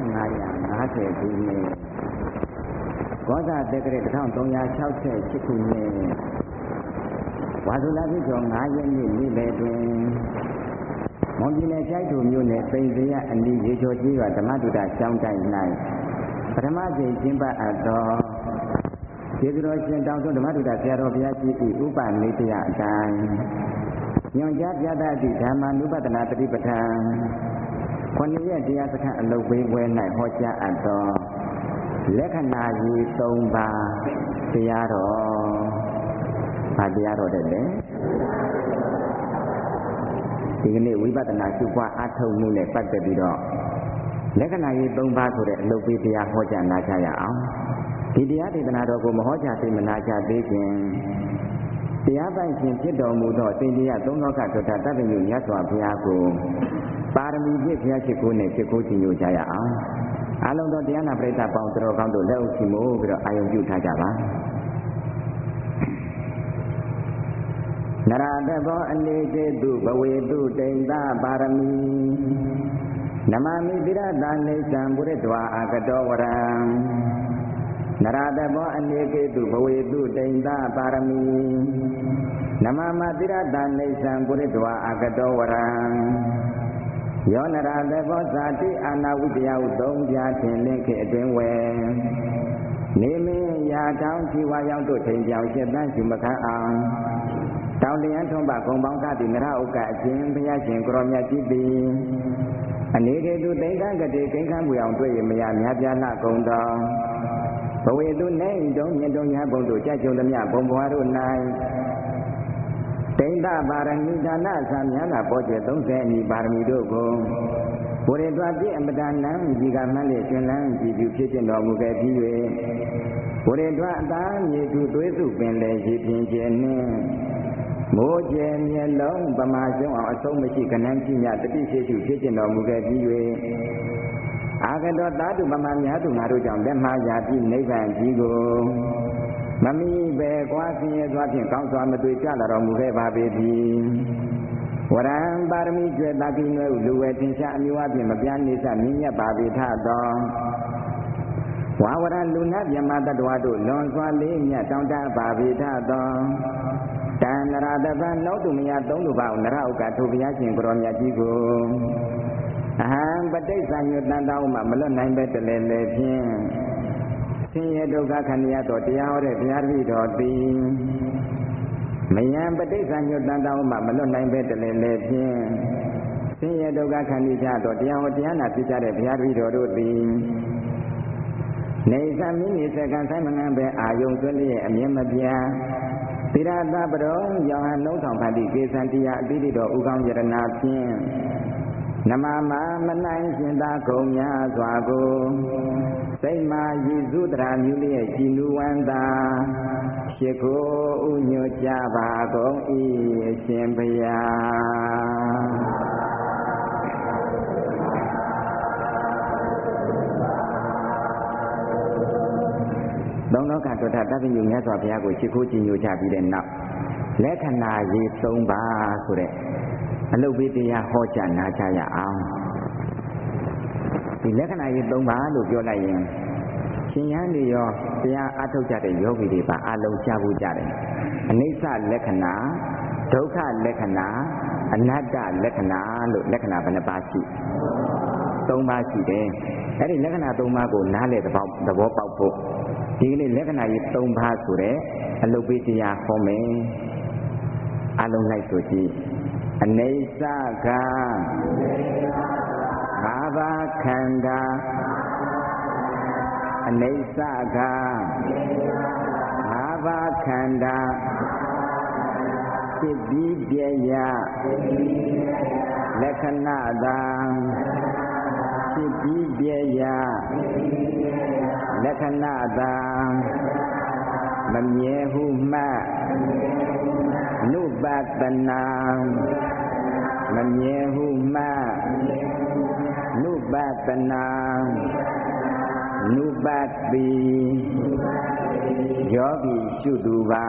1550ခုနှစ်ကောဇာတက္ကရာ1368ခုနှစ်ဝါဆိုလပြည့်ကျော်9ရက်နေ့နေ့လယ်တွင်မွန်ပြည်နယ်ကျိုက်ထိုမြို့နယ်ပိန်စရအနီးရေကျော်ကြီးရွာဓမ္မတုဒ္ဒကျောင်းတိုက်၌ပထမကြိမ်ကျင်းပအပ်သောကျေးဇူးတော်ရှင်တောင်စွန်းဓမ္မတုဒ္ဒဆရာတော်ဘုရားကြီး၏ဥပနိဒေယအတိုင်းညွန်ကြားပြသသည့်ဓမ္မာနုပဒနာတတိပဋ္ဌာန်9ရက်တရားစခန်းအလုပ်ပေးပွဲ၌ဟောကြားအပ်သောလက္ခဏာကြီး3ပါးတရားတော်ဘာတရားတော်တဲ့လဲဒီကနေ့ဝိပဿနာရှုပွားအထောက်မှုနဲ့ပတ်သက်ပြီးတော့လက္ခဏာကြီး3ပါးဆိုတဲ့အလုပ်ပေးတရားဟောကြားနာကြားရအောင်ဒီတရားဒေသနာတော်ကိုမဟောကြားသိမနာကြားသေးခင်တရားပိုင်ရှင်ဖြစ်တော်မူသောသင်္ကြန်3လောကတွတ်တတ်တဲ့မြတ်စွာဘုရားကိုပါရမီပြည့်ဘုရားရှိခိုးနဲ့ရှိခိုးကြည်ညိုကြရအောင်အလုံးသောတရားနာပရိသတ်ပေါင်းတော်ကောင်းတို့လက်ဥရှိမို့ပြီးတော့အာယုံပြုထားကြပါနရတဘောအနေကျေတုဘဝေတုတိန်သာပါရမီနမမိတိရတာနေသံပုရိတ္တဝါအာကတောဝရံနရတဘောအနေကျေတုဘဝေတုတိန်သာပါရမီနမမတိရတာနေသံပုရိတ္တဝါအာကတောဝရံယောနရတဘောဇာတိအာနာဝိတယဟုသုံးပြထင်လင်းခေအတွင်းဝယ်နေမင်းရာတောင်းជីဝါရောက်တို့ထိန်ကြောင်ရှင်းတန်းရှိမခန်းအောင်တောင်လျံထုံးပါဂုံပေါင်းကတိနရဥက္ကအချင်းဘုရားရှင်ကိုရောမြတ်ကြီးသည်အနေကေတုတိန်ကတိကိန်းခန်းမူအောင်တွေ့ရမရများပြားလှကုန်သောဘဝေတုနေတုံမြင့်တုံရဘုံတို့ကြကြုံသမျှဘုံဘွားတို့၌တိန်တပါရမီဒါနသံမြာနာပေါ်ကျ30အမိပါရမီတို့ကိုဘုရေတွာပြည့်အမတန်နံဒီကမှန်းလေရှင်လန်းကြည်ပြုဖြစ်ခြင်းတော်မူခဲ့ပြီး၍ဘုရေတွာအသားမြေသူသွေးစုပင်လေရည်ပြင်းခြင်းနှင့်မိုးကျဲမျက်လုံးပမာကျုံအောင်အဆုံးမရှိခဏန်းကြီးမြတတိရှိရှိဖြစ်ခြင်းတော်မူခဲ့ပြီး၍အာဂတောသာတုပမာများသူငါတို့ကြောင့်လက်မှားရာပြီးနိဗ္ဗာန်ကြီးကိုမမီပဲကွာဆင်းရဲစွာဖြင့်ကောင်းစွာမတွေ့ကြလာတော်မူခဲ့ပါပေသည်ဝရံပါရမီကျွဲ့တာကိနွယ်လူဝဲတင်ရှားအမျိုးအပြင်မပြားနေစမြင့်မြတ်ပါပေထသောဝါဝရလူနာမြမတ္တဝါတို့လွန်စွာလေးမြတ်တောင်းတပါပေထသောတဏ္ဍရာတပံနောတုမယသုံးလူပါနရဥက္ကထိုဘုရားရှင်ကိုရောမြတ်ကြီးကိုအဟံပဋိစ္စညုတန်တောင်းမှမလွတ်နိုင်ပဲတလဲလဲဖြင့်ဆင်းရဲဒုက္ခခန္ဓာတော်တရားဟောတဲ့ဘုရားတပည့်တော်သည်မယံပဋိစ္စညုတန်တောင်းမှမလွတ်နိုင်ပဲတလဲလဲဖြင့်ဆင်းရဲဒုက္ခခန္ဓာတော်တရားဟောတရားနာဖြစ်ကြတဲ့ဘုရားတပည့်တော်တို့သည်နေသမိနေစကံဆိုင်မငန်းပဲအာယုံသွင်းလျက်အမြင်မပြတ်သီရသပရုံယောဟန်လုံးဆောင်ဖတ်သည့်ကေသံတရားအတိတိတော်ဥကောင်းယရနာဖြင့်နမမမနိုင်ရှင်သာကုန်များစွာကိုစိတ်မာရည်စုတရာမြူလျက်ကြည်နူဝန္တာရှိခိုးဥညွတ်ကြပါကုန်၏အရှင်ဘုရားသုံးလောကတွတ်တတ်သိညမြတ်စွာဘုရားကိုရှိခိုးကြည်ညိုကြပြီးတဲ့နောက်လက္ခဏာကြီး3ပါးဆိုတဲ့အလုပ်ပေးတရားဟောကြားနာကြားရအောင်ဒီလက္ခဏာကြီး3ပါးလို့ပြောလိုက်ရင်ရှင်ရဟန်းတွေရောတရားအထုတ်ကြတဲ့ယောဂီတွေပါအလုံးကြားဖို့ကြတယ်အနိစ္စလက္ခဏာဒုက္ခလက္ခဏာအနတ္တလက္ခဏာလို့လက္ခဏာဘယ်နှပါးရှိ3ပါးရှိတယ်အဲ့ဒီလက္ခဏာ3ပါးကိုနားလည်သဘောပေါက်ဖို့ဒီကနေ့လက္ခဏာကြီး3ပါးဆိုတဲ့အလုပ်ပေးတရားဟောမယ်အလုံးလိုက်ဆိုကြည့်အနိစ္စကဘာဝခန္ဓာအနိစ္စကဘာဝခန္ဓာဖြစ်ပြီးပြရလက္ခဏာသာဖြစ်ပြီးပြရလက္ခဏာသာမမြဲဟုမှနုပတနာမမြဲဟုမှနုပတနာနုပတိယောဂီရှုသူပါ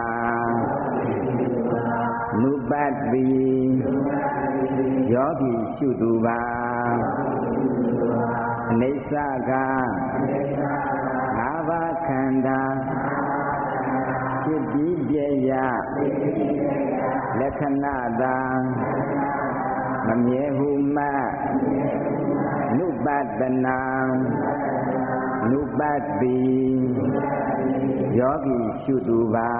နုပတိယောဂီရှုသူပါအနိစ္စကငါးပါးခန္ဓာဖြစ်ပြီးပြည့်ရလက္ခဏာသာမမြဲဟုမှနုပတနာနုပတိယောဂီရှုသူပါ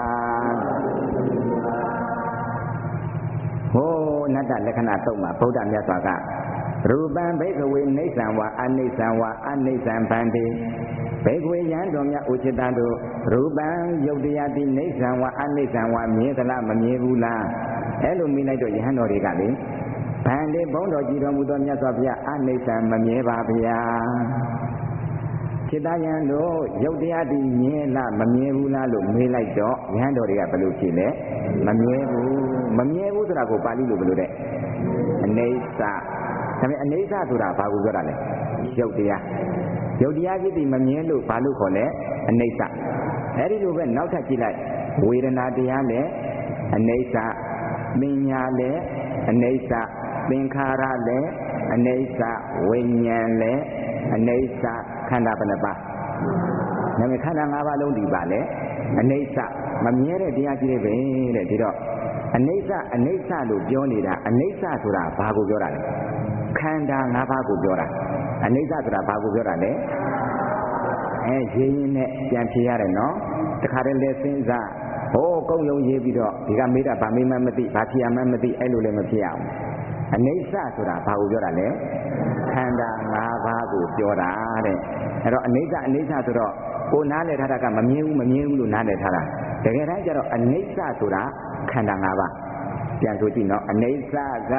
ဟောနတ္တလက္ခဏာသုံးပါဗုဒ္ဓမြတ်စွာကရူပံဘိကဝေနိစ္စံဝါအနိစ္စံဝါအနိစ္စံဗန္တိဘေကွေယံတော်မြတ်ဥจิตတို့ရူပံယုတ်တရားတိနိစ္စံဝါအနိစ္စံဝါမြဲသလားမမြဲဘူးလားအဲ့လိုမိလိုက်တော့ယဟန်တော်တွေကလေဗန္တိဘုန်းတော်ကြည်တော်မူသောမြတ်စွာဘုရားအနိစ္စံမမြဲပါဗျာจิตယံတို့ယုတ်တရားတိမြဲလားမမြဲဘူးလားလို့မေးလိုက်တော့ယဟန်တော်တွေကဘယ်လိုဖြေလဲမမြဲဘူးဆိုတာကိုပါဠိလိုဘယ်လိုတဲ့အနိစ္စဒါပေမဲ့အနိစ္စဆိုတာဘာကိုပြောတာလဲယုတ်တရားဖြစ်ပြီးမမြဲလို့ဘာလို့ခေါ်လဲအနိစ္စအဲ့ဒီလိုပဲနောက်ထပ်ကြည့်လိုက်ဝေဒနာတရားလည်းအနိစ္စပညာလည်းအနိစ္စသင်္ခါရလည်းအနိစ္စဝိညာဉ်လည်းအနိစ္စခန္ဓာဘယ်နှပါဒါပေမဲ့ခန္ဓာ၅ပါးလုံးဒီပါလေအနိစ္စမမြဲတဲ့တရားကြီးတွေပဲတဲ့ဒီတော့အနိစ္စလို့ပြောနေတာအနိစ္စဆိုတာဘာကိုပြောတာလဲခန္ဓာ၅ပါးကိုပြောတာအနိစ္စဆိုတာဘာကိုပြောတာလဲရေးရင်းနဲ့ပြန်ဖြေရတယ်နော်တခါတည်းလဲစဉ်းစားဟောကုန်းလုံးရေးပြီးတော့ဒီကမေးတာဗာမေးမှမသိဗာဖြေရမှမသိအဲ့လိုလည်းမဖြစ်အောင်အနိစ္စဆိုတာဘာကိုပြောတာလဲခန္ဓာ၅ပါးကိုပြောတာတဲ့အဲ့တော့အနိစ္စဆိုတော့ကိုနားလည်ထားတာကမမြင်ဘူးလို့နားလည်ထားတာတကယ်တမ်းကျတော့အနိစ္စဆိုတာခန္ဓာ၅ပါးပြန်ဆိုကြည့်နော်အနိစ္စက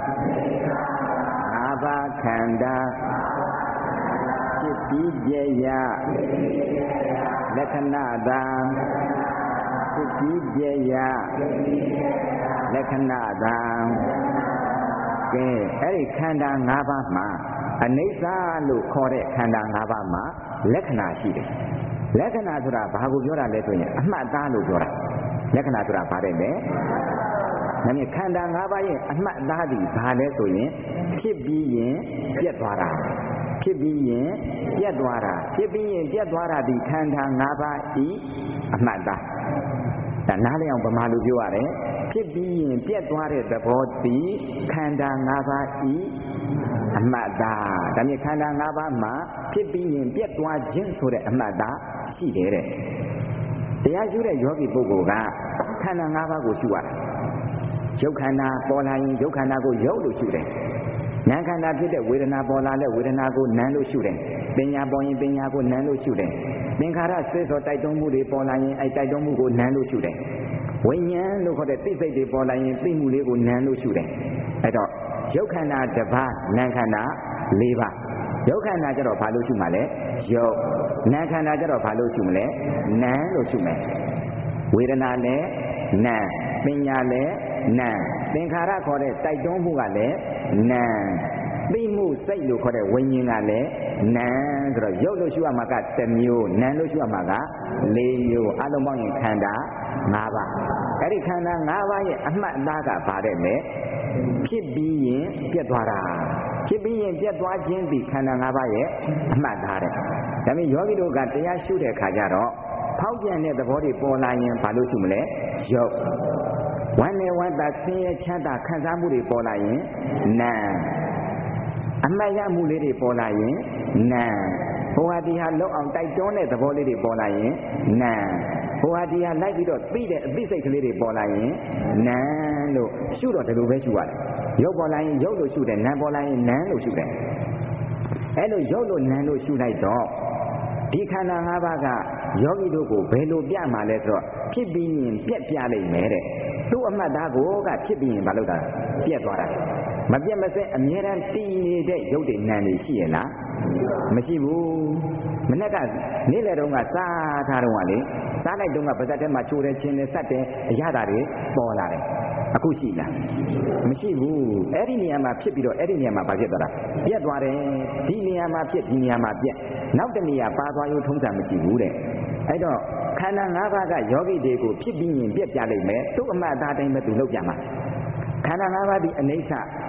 ၅ပါးခန္ဓာဖြစ်ပြီးပြည့်ရလက္ခဏာသာဖြစ်ပြီးပြည့်ရလက္ခဏာသာကဲအဲ့ဒီခန္ဓာ၅ပါးမှာအနိစ္စလို့ခေါ်တဲ့ခန္ဓာ၅ပါးမှာလက္ခဏာရှိတယ်လက္ခဏာဆိုတာဘာကိုပြောတာလဲဆိုရင်အမှတ်သားလို့ပြောတာလက္ခဏာဆိုတာဘာတဲ့လဲဒါနဲ့ခန္ဓာ၅ပါးရဲ့အမှတ်သားသည်ဘာလဲဆိုရင်ဖြစ်ပြီးရင်ပြတ်သွားတာဖြစ်ပြီးရင်ပြတ်သွားတာဒီခန္ဓာ၅ပါးဤအမှတ်သားဒါနားလည်အောင်ဗမာလိုပြောရတယ်ဖြစ်ပြီးရင်ပြတ်သွားတဲ့သဘောဒီခန္ဓာ၅ပါးဤအမှတ်သားဒါနဲ့ခန္ဓာ၅ပါးမှာဖြစ်ပြီးရင်ပြတ်သွားခြင်းဆိုတဲ့အမှတ်သားရှိတယ်တဲ့တရားရှုတဲ့ယောဂီပုဂ္ဂိုလ်ကခန္ဓာ၅ပါးကိုရှုရတယ်ရုပ်ခန္ဓာပေါ်လာရင်ရုပ်ခန္ဓာကိုရုပ်လို့ရှုတယ်နာမ်ခန္ဓာဖြစ်တဲ့ဝေဒနာပေါ်လာလဲဝေဒနာကိုနာမ်လို့ရှုတယ်ပညာပေါ်ရင်ပညာကိုနာမ်လို့ရှုတယ်သင်္ခါရစိတ်သောတိုက်တွန်းမှုတွေပေါ်လာရင်တိုက်တွန်းမှုကိုနာမ်လို့ရှုတယ်ဝိညာဉ်လို့ခေါ်တဲ့သိစိတ်တွေပေါ်လာရင်သိမှုလေးကိုနာမ်လို့ရှုတယ်အဲ့တော့ရုပ်ခန္ဓာတစ်ပါးနာမ်ခန္ဓာ၄ပါးရုပ်ခန္ဓာကြတော့ဘာလို့ရှုမှာလဲရုပ်နာမ်ခန္ဓာကြတော့ဘာလို့ရှုမလဲနာမ်လို့ရှုမယ်ဝေဒနာနဲ့နာမ်ပညာလည်းနာမ်သင်္ခါရခေါ်တဲ့တိုက်တွန်းမှုကလည်းနာမ်သိမှုစိတ်လို့ခေါ်တဲ့ဝိညာဉ်ကလည်းနာမ်ဆိုတော့ရုပ်လို့ရှုရမှာကတစ်မျိုးနာမ်လို့ရှုရမှာက၄မျိုးအလုံးပေါင်းရင်ခန္ဓာ၅ပါးအဲ့ဒီခန္ဓာ၅ပါးရဲ့အမှတ်အသားကဘာတဲ့လဲဖြစ်ပြီးရင်ပြတ်သွားတာဖြစ်ပြီးရင်ပြတ်သွားခြင်းဒီခန္ဓာ၅ပါးရဲ့အမှတ်အသားတဲ့ဒါပေမဲ့ယောဂီတို့ကတရားရှုတဲ့အခါကျတော့ဖောက်ပြန်တဲ့သဘောတွေပေါ်လာရင်ဘာလို့ရှုမလဲရုပ်ဝမ်းနဲ့ဝမ်းသာဆင်းရဲချမ်းသာခံစားမှုတွေပေါ်လာရင်နာမ်အမှတ်ရမှုလေးတွေပေါ်လာရင်နာမ်ဟိုဟာဒီဟာလောက်အောင်တိုက်တွန်းတဲ့သဘောလေးတွေပေါ်လာရင်နာမ်ဟိုဟာဒီဟာလိုက်ပြီးတော့သိတဲ့အသိစိတ်ကလေးတွေပေါ်လာရင်နာမ်လို့ရှုတော့ဒီလိုပဲရှုရတယ်ရုပ်ပေါ်လာရင်ရုပ်လို့ရှုတယ်နာမ်ပေါ်လာရင်နာမ်လို့ရှုတယ်အဲ့လိုရုပ်လို့နာမ်လို့ရှုလိုက်တော့ဒီခန္ဓာ၅ပါးကယောဂီတို့ကိုဘယ်လိုပြမှာလဲဆိုတော့ဖြစ်ပြီးရင်ပြက်ပြလိုက်မယ်တဲ့သူ့အမှတ်သားကိုကဖြစ်ပြီးရင်မလုပ်တာပြက်သွားတာမပြက်မစဲအမြဲတမ်းတည်နေတဲ့ရုပ်တွေနာမ်တွေရှိရဲ့လားမရှိဘူးမနေ့ကနေ့လယ်တုန်းကစားထားတော့ကလေစားလိုက်တုန်းကပါဇက်ထဲမှာချိုးတယ်ချင်းတယ်စက်တယ်အရသာတွေပေါ်လာတယ်အခုရှိလားမရှိဘူးအဲ့ဒီနေရာမှာဖြစ်ပြီးတော့အဲ့ဒီနေရာမှာဘာဖြစ်သွားတာပြက်သွားတယ်ဒီနေရာမှာဖြစ်ဒီနေရာမှာပြက်နောက်တနေရာပါသွားရုံထုံးစံမရှိဘူးတဲ့အဲ့တော့ခန္ဓာ၅ပါးကယောဂီတွေကိုဖြစ်ပြီးရင်ပြက်ပြလိုက်မယ်သူ့အမှတ်အသားတိုင်းပဲသူလုပ်ကြမှာခန္ဓာ၅ပါးဒီအနိစ္စ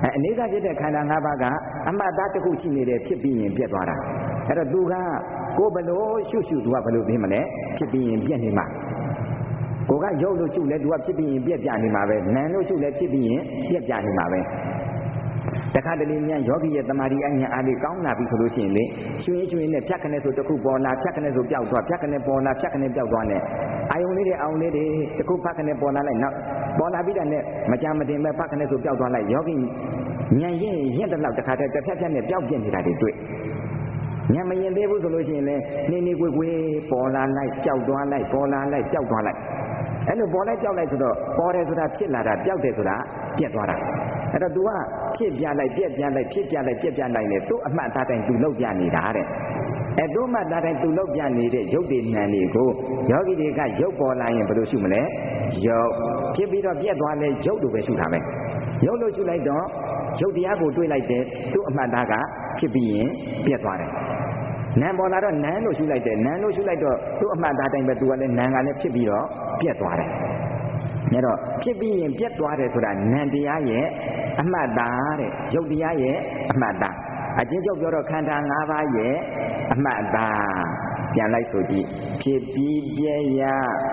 အနေစာဖြစ်တဲ့ခန္ဓာ၅ပါးကအမှတ်သားတစ်ခုရှိနေတဲ့ဖြစ်ပြီးရင်ပြတ်သွားတာအဲ့တော့သူကကိုယ်ဘလို့ရှုသူကဘလို့သိမလဲဖြစ်ပြီးရင်ပြတ်နေမှာကိုကရုပ်လို့ရှုလဲသူကဖြစ်ပြီးရင်ပြတ်ပြနေမှာပဲနာမ်လို့ရှုလဲဖြစ်ပြီးရင်ပြတ်ပြနေမှာပဲတခါတလေမြန်ယောဂီရဲ့တမာရီအညာအားလေးကောင်းလာပြီဆိုလို့ရှိရင်လေရွှင်နဲ့ဖြတ်ခနဲ့ဆိုတစ်ခုပေါ်လာဖြတ်ခနဲ့ဆိုပျောက်သွားဖြတ်ခနဲ့ပေါ်လာဖြတ်ခနဲ့ပျောက်သွားနဲ့အာယုံလေးတွေတစ်ခုဖတ်ခနဲ့ပေါ်လာလိုက်နောက်ပေါ်လာပြီးတဲ့နဲ့မကြမတင်ပဲဖတ်ခနဲ့ဆိုပျောက်သွားလိုက်ယောဂီဉာဏ်ရင်တဲ့လောက်တခါတည်းတစ်ဖြတ်နဲ့ပျောက်ပြနေတာတွေတွေ့ဉာဏ်မရင်သေးဘူးဆိုလို့ရှိရင်လေနေကိုပေါ်လာလိုက်ပျောက်သွားလိုက်ပေါ်လာလိုက်ပျောက်သွားလိုက်အဲ့လိုပေါ်လိုက်ပျောက်လိုက်ဆိုတော့ပေါ်တယ်ဆိုတာဖြစ်လာတာပျောက်တယ်ဆိုတာပြတ်သွားတာအဲ့တော့ तू ကဖြစ်ပြလိုက်ပြက်ပြလိုက်ဖြစ်ပြလိုက်ပြက်ပြလိုက်နဲ့သူ့အမှတ်သားတိုင်း तू လောက်ပြနေတာတဲ့အဲ့တို့မှသားတိုင်း तू လောက်ပြနေတဲ့ရုပ်တည်ဉာဏ်တွေကိုယောဂီတွေကရုပ်ပေါ်လာရင်ဘယ်လိုရှုမလဲရုပ်ဖြစ်ပြီးတော့ပြက်သွားလဲရုပ်လိုပဲရှုတာပဲရုပ်လို့ရှုလိုက်တော့ရုပ်တရားကိုတွေးလိုက်တဲ့သူ့အမှတ်သားကဖြစ်ပြီးရင်ပြက်သွားတယ်နာမ်ပေါ်လာတော့နာမ်လို့ရှုလိုက်တယ်နာမ်လို့ရှုလိုက်တော့သူ့အမှတ်သားတိုင်းပဲ तू ကလည်းနာမ်ကလည်းဖြစ်ပြီးတော့ပြက်သွားတယ်အဲ့တော့ဖြစ်ပြီးရင်ပြတ်သွားတယ်ဆိုတာနံတရားရဲ့အမှတ်သားတဲ့ရုပ်တရားရဲ့အမှတ်သားအချင်းချုပ်ပြောတော့ခန္ဓာ၅ပါးရဲ့အမှတ်သားပြန်လိုက်ဆိုကြည့်ဖြစ်ပြီးပြည့်ရ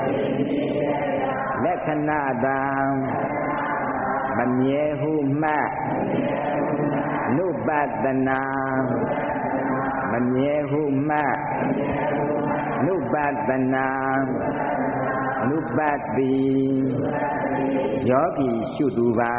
လက္ခဏာတံမမြဲဟုမှတ်နုပတနာမမြဲဟုမှတ်နုပတနာနုပတ်တိယောဂီရှုသူပါ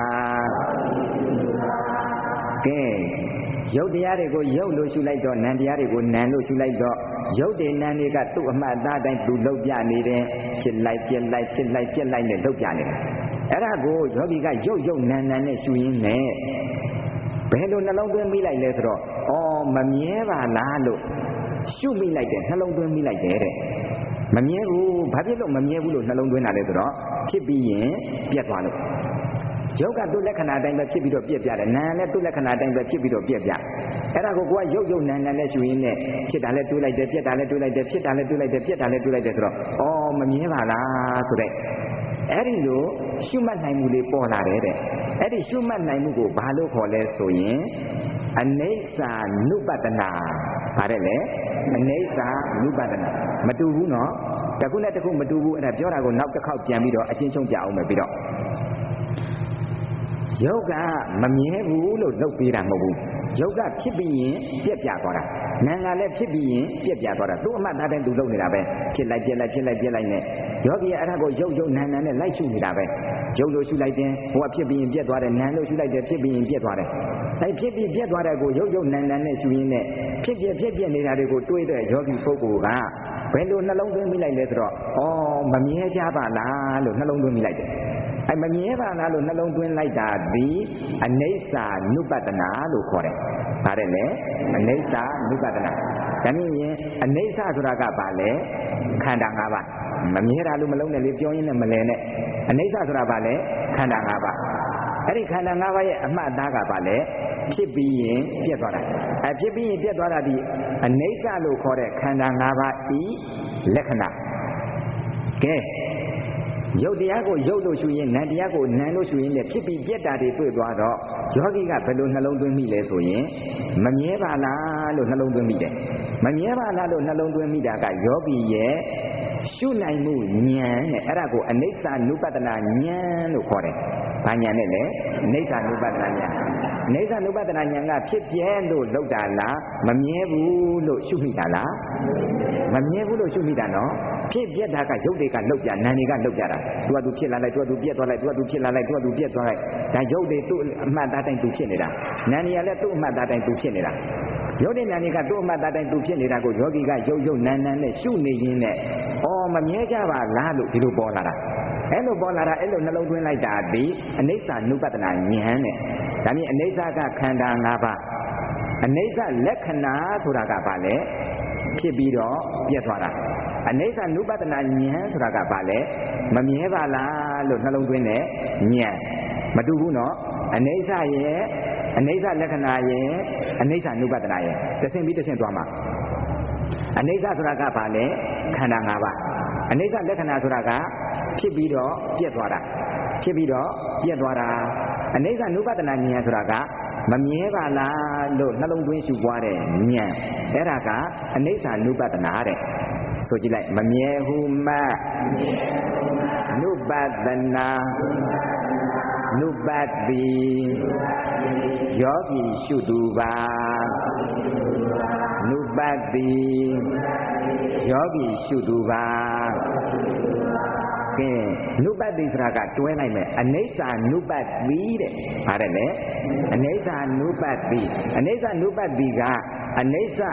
ကဲရုပ်တရားတွေကိုရုပ်လို့ရှုလိုက်တော့နံတရားတွေကိုနံလို့ရှုလိုက်တော့ရုပ်တွေနံတွေကသူ့အမှတ်သားတိုင်းသူလောက်ပြနေတယ်ဖြစ်လိုက်ပြက်လိုက်ဖြစ်လိုက်ပြက်လိုက်နဲ့လောက်ပြနေတယ်အဲ့ဒါကိုယောဂီကရုပ်နံနဲ့ရှုရင်းနဲ့ဘယ်လိုနှလုံးသွင်းမိလိုက်လဲဆိုတော့မမြဲပါလားလို့ရှုမိလိုက်တယ်နှလုံးသွင်းမိလိုက်တယ်တဲ့မမြဲဘူးဘာဖြစ်လို့မမြဲဘူးလို့နှလုံးသွင်းတာလဲဆိုတော့ဖြစ်ပြီးရင်ပြတ်သွားလို့ရုပ်ကသူ့လက္ခဏာတိုင်းပဲဖြစ်ပြီးတော့ပြက်ပြတယ်နာမ်လည်းသူ့လက္ခဏာတိုင်းပဲဖြစ်ပြီးတော့ပြက်ပြအဲ့ဒါကိုကိုကရုပ်နာမ်နဲ့ရှုရင်းနဲ့ဖြစ်တာလည်းတွေးလိုက်တယ်ပြက်တာလည်းတွေးလိုက်တယ်ဖြစ်တာလည်းတွေးလိုက်တယ်ပြက်တာလည်းတွေးလိုက်တယ်ဆိုတော့မမြဲပါလားဆိုတဲ့အဲ့ဒီလိုရှုမှတ်နိုင်မှုလေးပေါ်လာတယ်တဲ့အဲ့ဒီရှုမှတ်နိုင်မှုကိုဘာလို့ခေါ်လဲဆိုရင်အနိစ္စနုပတနာပါတယ်လေအနိစ္စနုပတနာမတူဘူးနော်တခုနဲ့တခုမတူဘူးအဲ့ဒါပြောတာကိုနောက်တစ်ခေါက်ပြန်ပြီးတော့အချင်းချင်းပြအောင်မယ်ပြီးတော့ရုပ်ကမမြဲဘူးလို့လုပ်ပေးတာမဟုတ်ဘူးရုပ်ကဖြစ်ပြီးရင်ပြက်ပြသွားတာနာမ်ကလည်းဖြစ်ပြီးရင်ပြက်ပြသွားတာသူ့အမှတ်သားတိုင်းသူလုပ်နေတာပဲဖြစ်လိုက်ပြက်လိုက်ဖြစ်လိုက်ပြက်လိုက်နဲ့ယောဂီအဲ့ဒါကိုရုပ်နာမ်နဲ့လိုက်ရှုနေတာပဲရုပ်လို့ရှုလိုက်တယ်ဟိုကဖြစ်ပြီးရင်ပြက်သွားတယ်နာမ်လို့ရှုလိုက်တယ်ဖြစ်ပြီးရင်ပြက်သွားတယ်အဲ့ဖြစ်ပြီးပြက်သွားတဲ့ကိုရုပ်နာမ်နဲ့ရှုရင်းနဲ့ဖြစ်ပြက်နေတာတွေကိုတွေးတဲ့ယောဂီပုဂ္ဂိုလ်ကဘယ်လိုနှလုံးသွင်းမိလိုက်လဲဆိုတော့မမြဲကြပါလားလို့နှလုံးသွင်းမိလိုက်တယ်အဲ့မမြဲပါလားလို့နှလုံးသွင်းလိုက်တာဒီအနိစ္စနုပတနာလို့ခေါ်တယ်။ပါတယ်လေအနိစ္စနုပတနာ။ဒါမြင်ရင်အနိစ္စဆိုတာကဘာလဲခန္ဓာ၅ပါးမမြဲတာလို့မလုံးနဲ့လေပြောရင်းနဲ့မလဲနဲ့အနိစ္စဆိုတာဘာလဲခန္ဓာ၅ပါးအဲ့ဒီခန္ဓာ၅ပါးရဲ့အမှတ်အသားကဘာလဲဖြစ်ပြီးရင်ပြတ်သွားတာဖြစ်ပြီးရင်ပြတ်သွားတာဒီအနိစ္စလို့ခေါ်တဲ့ခန္ဓာ၅ပါးဤလက္ခဏာကဲရုပ်တရားကိုရုပ်လို့ရှုရင်နာမ်တရားကိုနာမ်လို့ရှုရင်လည်းဖြစ်ပြီးပြက်တာတွေတွေ့သွားတော့ယောဂီကဘယ်လိုနှလုံးသွင်းမိလဲဆိုရင်မမြဲပါလားလို့နှလုံးသွင်းမိတယ်မမြဲပါလားလို့နှလုံးသွင်းမိတာကယောဂီရဲ့ရှုနိုင်မှုဉာဏ်နဲ့အဲ့ဒါကိုအနိစ္စနုပတနာဉာဏ်လို့ခေါ်တယ်။ဘာဉာဏ်နဲ့လဲအနိစ္စနုပတနာဉာဏ်အနိစ္စနုပတနာဉာဏ်ကဖြစ်ပြဲလို့လောက်တာလားမမြဲဘူးလို့ရှုမိတာလားမမြဲဘူးလို့ရှုမိတာနော်ဖြစ်ပြက်တာကရုပ်တွေကလောက်ပြနာမ်တွေကလောက်ပြတာသူကသူဖြစ်လာလိုက်သူကသူပြက်သွားလိုက်သူကသူဖြစ်လာလိုက်သူကသူပြက်သွားလိုက်ဒါရုပ်တွေသူ့အမှတ်သားတိုင်းသူဖြစ်နေတာနာမ်တွေကလည်းသူ့အမှတ်သားတိုင်းသူဖြစ်နေတာရုပ်တဲ့နာမ်တွေကသူ့အမှတ်သားတိုင်းသူဖြစ်နေတာကိုယောဂီကရုပ်နာမ်နဲ့ရှုနေရင်းနဲ့မမြဲကြပါလားလို့ဒီလိုပေါ်လာတာအဲ့လိုပေါ်လာတာအဲ့လိုနှလုံးသွင်းလိုက်တာဒီအနိစ္စနုပတနာဉာဏ်နဲ့ဒါမြင်အနိစ္စကခန္ဓာ၅ပါးအနိစ္စလက္ခဏာဆိုတာကဘာလဲဖြစ်ပြီးတော့ပြတ်သွားတာအနိစ္စနုပတနာဉာဏ်ဆိုတာကဘာလဲမမြဲပါလားလို့နှလုံးသွင်းတဲ့ဉာဏ်မတူဘူးနော်အနိစ္စရဲ့အနိစ္စလက္ခဏာရဲ့အနိစ္စနုပတနာရဲ့တစ်ဆင့်ပြီးတစ်ဆင့်သွားမှာအနိစ္စဆိုတာကဘာလဲခန္ဓာ၅ပါးအနိစ္စလက္ခဏာဆိုတာကဖြစ်ပြီးတော့ပြက်သွားတာဖြစ်ပြီးတော့ပြက်သွားတာအနေဆာနုပဒနာဉာဏ်ဆိုတာကမမြဲပါလားလို့နှလုံးသွင်းရှုပွားတဲ့ဉာဏ်အဲ့ဒါကအနေဆာနုပဒနာတဲ့ဆိုကြည့်လိုက်မမြဲဟုမှနုပဒနာနုပတိယောဂီရှုသူပါနုပတိယောဂီရှုသူပါကဲနုပတိဆိုတာကတွဲလိုက်မယ်အနိစ္စနုပတိတဲ့ပါတယ်လေအနိစ္စနုပတိအနိစ္စနုပတိကအနိစ္စ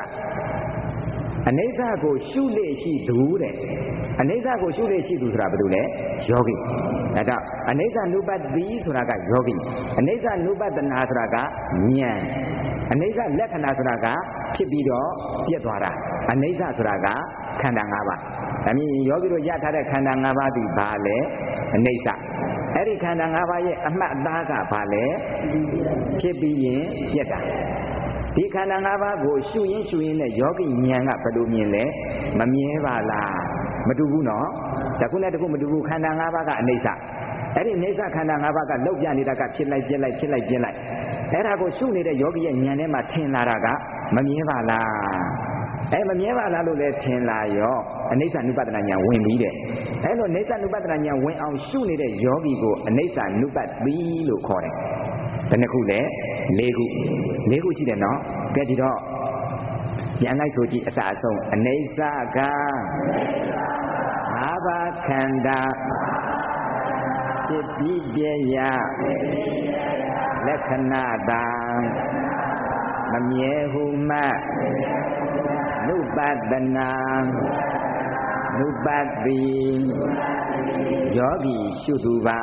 ကိုရှုလေရှိသူတဲ့အနိစ္စကိုရှုလေရှိသူဆိုတာဘာလို့လဲယောဂီအဲ့တော့အနိစ္စနုပတိဆိုတာကယောဂီအနိစ္စနုပဒနာဆိုတာကဉာဏ်အနိစ္စလက္ခဏာဆိုတာကဖြစ်ပြီးတော့ပြည့်သွားတာအနိစ္စဆိုတာကခန္ဓာ၅ပါးဒါမြင်ယောဂီတို့ရထားတဲ့ခန္ဓာ၅ပါးဒီဘာလဲအနိစ္စအဲ့ဒီခန္ဓာ၅ပါးရဲ့အမှတ်အသားကဘာလဲဖြစ်ပြီးရင်ပြည့်တာဒီခန္ဓာ၅ပါးကိုရှုရင်းနဲ့ယောဂီဉာဏ်ကဘယ်လိုမြင်လဲမမြဲပါလားမတူဘူးနော်တစ်ခုနဲ့တစ်ခုမတူဘူးခန္ဓာ၅ပါးကအနိစ္စအဲ့ဒီအိဋ္ဌခန္ဓာ၅ပါးကလောက်ပြနေတာကဖြစ်လိုက်ပြက်လိုက်ဖြစ်လိုက်ပြက်လိုက်အဲ့ဒါကိုရှုနေတဲ့ယောဂီရဲ့ဉာဏ်ထဲမှာထင်လာတာကမမြဲပါလားမမြဲပါလားလို့လည်းထင်လာရောအနိစ္စနုပဒနာဉာဏ်ဝင်ပြီးတဲ့အဲ့လိုအိဋ္ဌနုပဒနာဉာဏ်ဝင်အောင်ရှုနေတဲ့ယောဂီကိုအနိစ္စနုပတိလို့ခေါ်တယ်ဘယ်နှခုလဲ၄ခုရှိတယ်နော်ကဲဒီတော့ပြန်လိုက်ဆိုကြည့်အစအဆုံးအနိစ္စက၅ပါးခန္ဓာဖြစ်ပြီးပြည့်ရလက္ခဏာတာမမြဲဟုမှနုပဒနာနုပတိယောဂီရှုသူပါ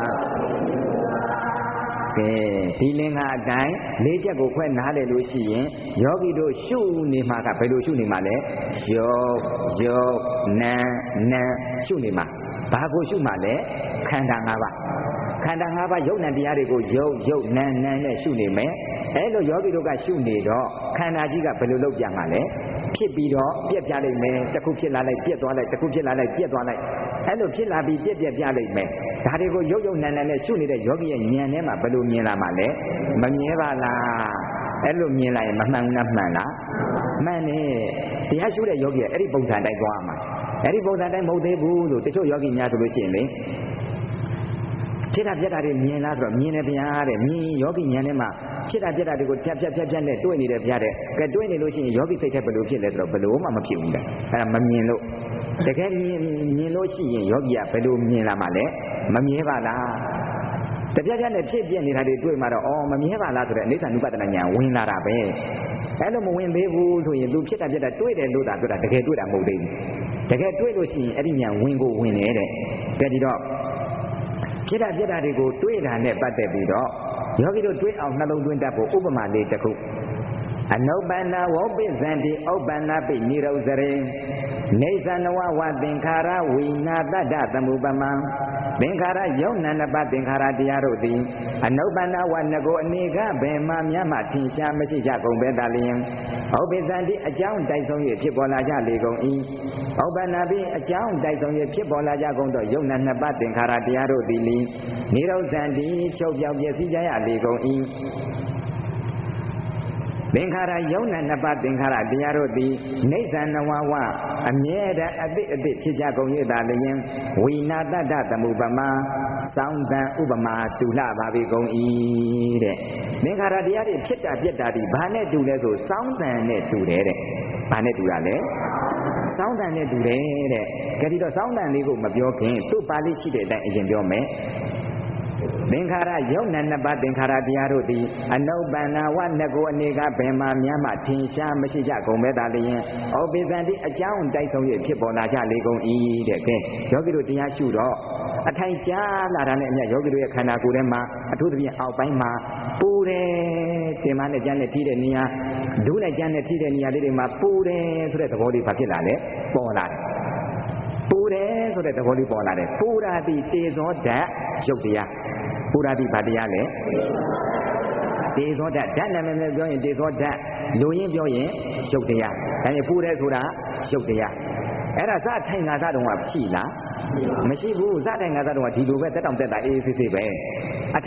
ကဲဒီလင်္ကာအတိုင်း၄ချက်ကိုခွဲနားလည်လို့ရှိရင်ယောဂီတို့ရှုနေမှာကဘယ်လိုရှုနေမှာလဲယုတ်နံရှုနေမှာဘာကိုရှုမှာလဲခန္ဓာ၅ပါးခန္ဓာ၅ပါးယုတ်နံတရားတွေကိုယုတ်နံနဲ့ရှုနေမယ်အဲလိုယောဂီတို့ကရှုနေတော့ခန္ဓာကြီးကဘယ်လိုလုပ်ပြမှာလဲဖြစ်ပြီးတော့ပြက်ပြလိုက်မယ်တစ်ခုဖြစ်လာလိုက်ပြက်သွားလိုက်တစ်ခုဖြစ်လာလိုက်ပြက်သွားလိုက်အဲလိုဖြစ်လာပြီးပြက်ပြလိုက်မယ်ဒါတွေကိုယုတ်နံနဲ့ရှုနေတဲ့ယောဂီရဲ့ဉာဏ်ထဲမှာဘယ်လိုမြင်လာမှာလဲမမြဲပါလားအဲ့လိုမြင်လိုက်ရင်မမှန်ဘူးလားမှန်လားမှန်တယ်တရားရှုတဲ့ယောဂီကအဲ့ဒီပုံစံတိုင်းသွားမှာအဲ့ဒီပုံစံတိုင်းမဟုတ်သေးဘူးလို့တချို့ယောဂီများဆိုလို့ရှိရင်လေဖြစ်တာပြက်တာတွေမြင်လားဆိုတော့မြင်တယ်ဗျာတဲ့မြင်ယောဂီဉာဏ်ထဲမှာဖြစ်တာပြက်တာတွေကိုဖြတ်နဲ့တွေ့နေတယ်ဗျာတဲ့ကဲတွေ့နေလို့ရှိရင်ယောဂီစိတ်ထဲဘယ်လိုဖြစ်လဲဆိုတော့ဘယ်လိုမှမဖြစ်ဘူးတဲ့အဲ့ဒါမမြင်လို့တကယ်မြင်လို့ရှိရင်ယောဂီကဘယ်လိုမြင်လာမှာလဲမမြဲပါလားတပြက်နဲ့ဖြစ်ပြနေတာတွေတွေ့မှာတော့မမြဲပါလားဆိုတဲ့အိဋ္ဌနုပဒနာဉာဏ်ဝင်လာတာပဲအဲ့လိုမဝင်သေးဘူးဆိုရင်သူဖြစ်တာပြက်တာတွေ့တယ်လို့သာတွေ့တာတကယ်တွေ့တာမဟုတ်သေးဘူးတကယ်တွေ့လို့ရှိရင်အဲ့ဒီဉာဏ်ဝင်ကိုဝင်တယ်တဲ့ကဲဒီတော့ဖြစ်တာပြက်တာတွေကိုတွေ့တာနဲ့ပတ်သက်ပြီးတော့ယောဂီတို့တွေ့အောင်နှလုံးသွင်းတတ်ဖို့ဥပမာလေးတစ်ခုအနုပ္ပန္နဝောပိဇန္တိဥပ္ပန္နပိနိရောဇရေနေသနဝဝသင်္ခါရဝိနာတတ္တသမုပမံသင်္ခါရယုံနာနှစ်ပါးသင်္ခါရတရားတို့သည်အနုပ္ပန္နဝနကိုအနေကဘယ်မှမြတ်မှထင်ရှားမရှိကြကုန်ပဲသာလျင်ဥပ္ပိဇန္တိအကြောင်းတိုက်ဆုံး၍ဖြစ်ပေါ်လာကြလေကုန်၏ဥပ္ပန္နပိအကြောင်းတိုက်ဆုံး၍ဖြစ်ပေါ်လာကြကုန်သောယုံနာနှစ်ပါးသင်္ခါရတရားတို့သည်နိရောဇန္တိချုပ်ပြောင်ပြည့်စည်ကြရလေကုန်၏သင်္ခါရယုံနာနှစ်ပါးသင်္ခါရတရားတို့သည်နိစ္စနဝဝအမြဲတမ်းအတိဖြစ်ကြကုန်၍သာလျင်ဝိနာတတ္တသမုပမစောင်းတန်ဥပမာတူလှပါပြီကုန်၏တဲ့သင်္ခါရတရားတွေဖြစ်တာပြက်တာဒီဘာနဲ့တူလဲဆိုစောင်းတန်နဲ့တူတယ်တဲ့ဘာနဲ့တူတာလဲစောင်းတန်နဲ့တူတယ်တဲ့ကြည့်တော့စောင်းတန်လေးကိုမပြောခင်သူ့ပါဠိရှိတဲ့အတိုင်းအရင်ပြောမယ်သင်္ခါရယုံနာနှစ်ပါးသင်္ခါရတရားတို့သည်အနုပ္ပန္နဝနကိုအနေကဘယ်မှများမှထင်ရှားမရှိကြကုန်ပဲသာလျင်ဩပိသန္တိအကြောင်းတိုက်ဆုံး၍ဖြစ်ပေါ်လာကြလေကုန်၏တဲ့ကဲယောဂီတို့တရားရှုတော့အထိုင်ကြားလာတာနဲ့အမြတ်ယောဂီတို့ရဲ့ခန္ဓာကိုယ်ထဲမှာအထူးသဖြင့်အောက်ပိုင်းမှာပူတယ်တင်မနဲ့ကြမ်းနဲ့ထိတဲ့နေရာဒုနဲ့ကြမ်းနဲ့ထိတဲ့နေရာလေးတွေမှာပူတယ်ဆိုတဲ့သဘောလေးဘာဖြစ်လာလဲပေါ်လာတယ်ပူတယ်ဆိုတဲ့သဘောလေးပေါ်လာတယ်ပူရာတိတေဇောဓာတ်ရုပ်တရားပူရာတိဘာတရားလဲတေဇောဓာတ်ဓာတ်နာမည်နဲ့ပြောရင်တေဇောဓာတ်လူရင်းပြောရင်ရုပ်တရားဒါရင်ပူတယ်ဆိုတာရုပ်တရားအဲ့ဒါစထိုင်ငါစတုံးကရှိလားမရှိဘူးစထိုင်ငါစတုံးကဒီလိုပဲတက်တောင်တက်တာအေးအေးဆေးဆေးပဲအထိုင်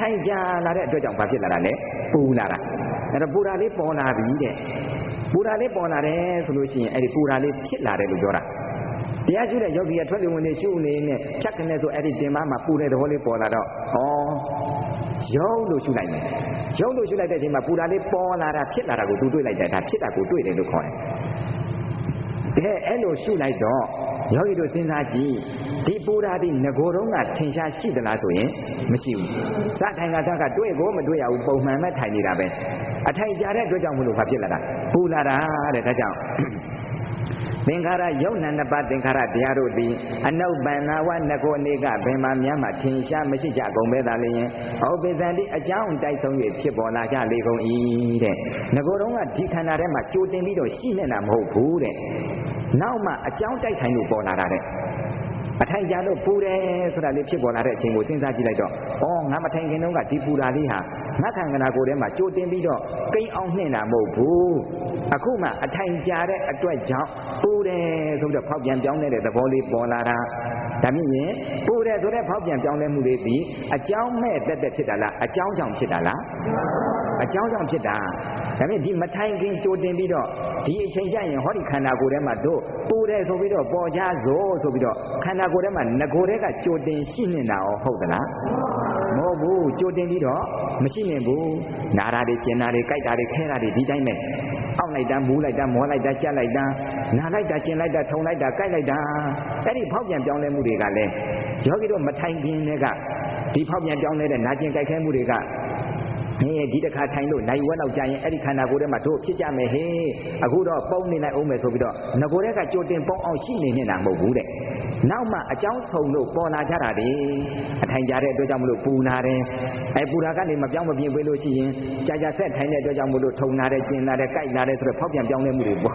ထိုင်ကြာလာတဲ့အတွက်ကြောင့်ဘာဖြစ်လာတာလဲပူလာတာအဲ့တော့ပူတာလေးပေါ်လာပြီတဲ့ပူတာလေးပေါ်လာတယ်ဆိုလို့ရှိရင်အဲ့ဒီပူတာလေးဖြစ်လာတယ်လို့ပြောတာတရားကျတဲ့ယောဂီကထွက်လေဝင်နေရှုနေနဲ့ဖြတ်ကနေဆိုအဲ့ဒီတင်မမှာပူတဲ့သဘောလေးပေါ်လာတော့ဩရုပ်လို့ရှုလိုက်မယ်ရုပ်လို့ရှုလိုက်တဲ့အချိန်မှာပူတာလေးပေါ်လာတာဖြစ်လာတာကိုသူတွေ့လိုက်တယ်ဒါဖြစ်တာကိုတွေ့တယ်လို့ခေါ်တယ်အဲ့လိုရှုလိုက်တော့ယောဂီတို့စဉ်းစားကြည့်ဒီပူတာဒီငကိုယ်တော့ကထင်ရှားရှိသလားဆိုရင်မရှိဘူးစထိုင်ကစားကတွေ့ကိုမတွေ့ရဘူးပုံမှန်မဲ့ထိုင်နေတာပဲအထိုင်ကြတဲ့အတွက်ကြောင့်မလို့ဘာဖြစ်လာတာပူလာတာတဲ့ဒါကြောင့်သင်္ခါရယုံနာနှစ်ပါးသင်္ခါရတရားတို့သည်အနုပ္ပန္နာဝနကိုအနေကဘယ်မှာများမှထင်ရှားမရှိကြကုန်ပဲသာလျှင်ဩပိသန္တိအကြောင်းတိုက်ဆုံး၍ဖြစ်ပေါ်လာကြလေကုန်၏တဲ့ငကိုယ်တော့ကဒီခန္ဓာထဲမှာကြိုတင်ပြီးတော့ရှိနေတာမဟုတ်ဘူးတဲ့နောက်မှအကြောင်းတိုက်ဆိုင်လို့ပေါ်လာတာတဲ့အထိုင်ကြလို့ပူတယ်ဆိုတာလေးဖြစ်ပေါ်လာတဲ့အချိန်ကိုစဉ်းစားကြည့်လိုက်တော့ငါမထိုင်ခင်တုန်းကဒီပူတာလေးဟာငါခန္ဓာကိုယ်ထဲမှာကြိုတင်ပြီးတော့ကိန်းအောင်နှင့်တာမဟုတ်ဘူးအခုမှအထိုင်ကြတဲ့အတွက်ကြောင့်ပူတယ်ဆိုပြီးတော့ဖောက်ပြန်ပြောင်းနေတဲ့သဘောလေးပေါ်လာတာဒါမြင့်ရင်ပူတယ်ဆိုတဲ့ဖောက်ပြန်ပြောင်းလဲမှုလေးဒီအကြောင်းမဲ့တက်တက်ဖြစ်တာလားအကြောင်းကြောင့်ဖြစ်တာလားအကြောင်းကြောင့်ဖြစ်တာဒါမြင့်ဒီမထိုင်ခင်ကြိုတင်ပြီးတော့ဒီအချိန်ကျရင်ဟောဒီခန္ဓာကိုယ်ထဲမှာတို့ပူတယ်ဆိုပြီးတော့ပေါ်ကြစို့ဆိုပြီးတော့ခန္ဓာကိုယ်ထဲမှာငကိုယ်ထဲကကြိုတင်ရှိနေတာရောဟုတ်သလားမဟုတ်ဘူးကြိုတင်ပြီးတော့မရှိနေဘူးနာတာတွေကျင်တာတွေကြိုက်တာတွေခဲတာတွေဒီတိုင်းပဲအောက်လိုက်တာမူးလိုက်တာမောလိုက်တာကြက်လိုက်တာနာလိုက်တာကျင်လိုက်တာထုံလိုက်တာကြိုက်လိုက်တာအဲ့ဒီဖောက်ပြန်ပြောင်းလဲမှုတွေကလည်းယောဂီတို့မထိုင်ခင်တွေကဒီဖောက်ပြန်ပြောင်းလဲတဲ့နာကျင်ကြိုက်ခဲမှုတွေကဒီတစ်ခါထိုင်လို့နိုင်ဝက်တော့ကြာရင်အဲ့ဒီခန္ဓာကိုယ်ထဲမှာတို့ဖြစ်ကြမယ်ဟေးအခုတော့ပုံနေလိုက်အောင်မယ်ဆိုပြီးတော့ငကိုယ်ထဲကကြိုတင်ပုံအောင်ရှိနေနေတာမဟုတ်ဘူးတဲ့နောက်မှအကြောင်းဆုံးလို့ပေါ်လာကြတာတွေအထိုင်ကြတဲ့အတွက်ကြောင့်မလို့ပူလာတယ်ပူတာကနေမပြောင်းမပြင်းပေးလို့ရှိရင်ကြာဆက်ထိုင်တဲ့အတွက်ကြောင့်မလို့ထုံလာတယ်ကျင်လာတယ်ကြိုက်လာတယ်ဆိုတော့ဖောက်ပြန်ပြောင်းလဲမှုတွေ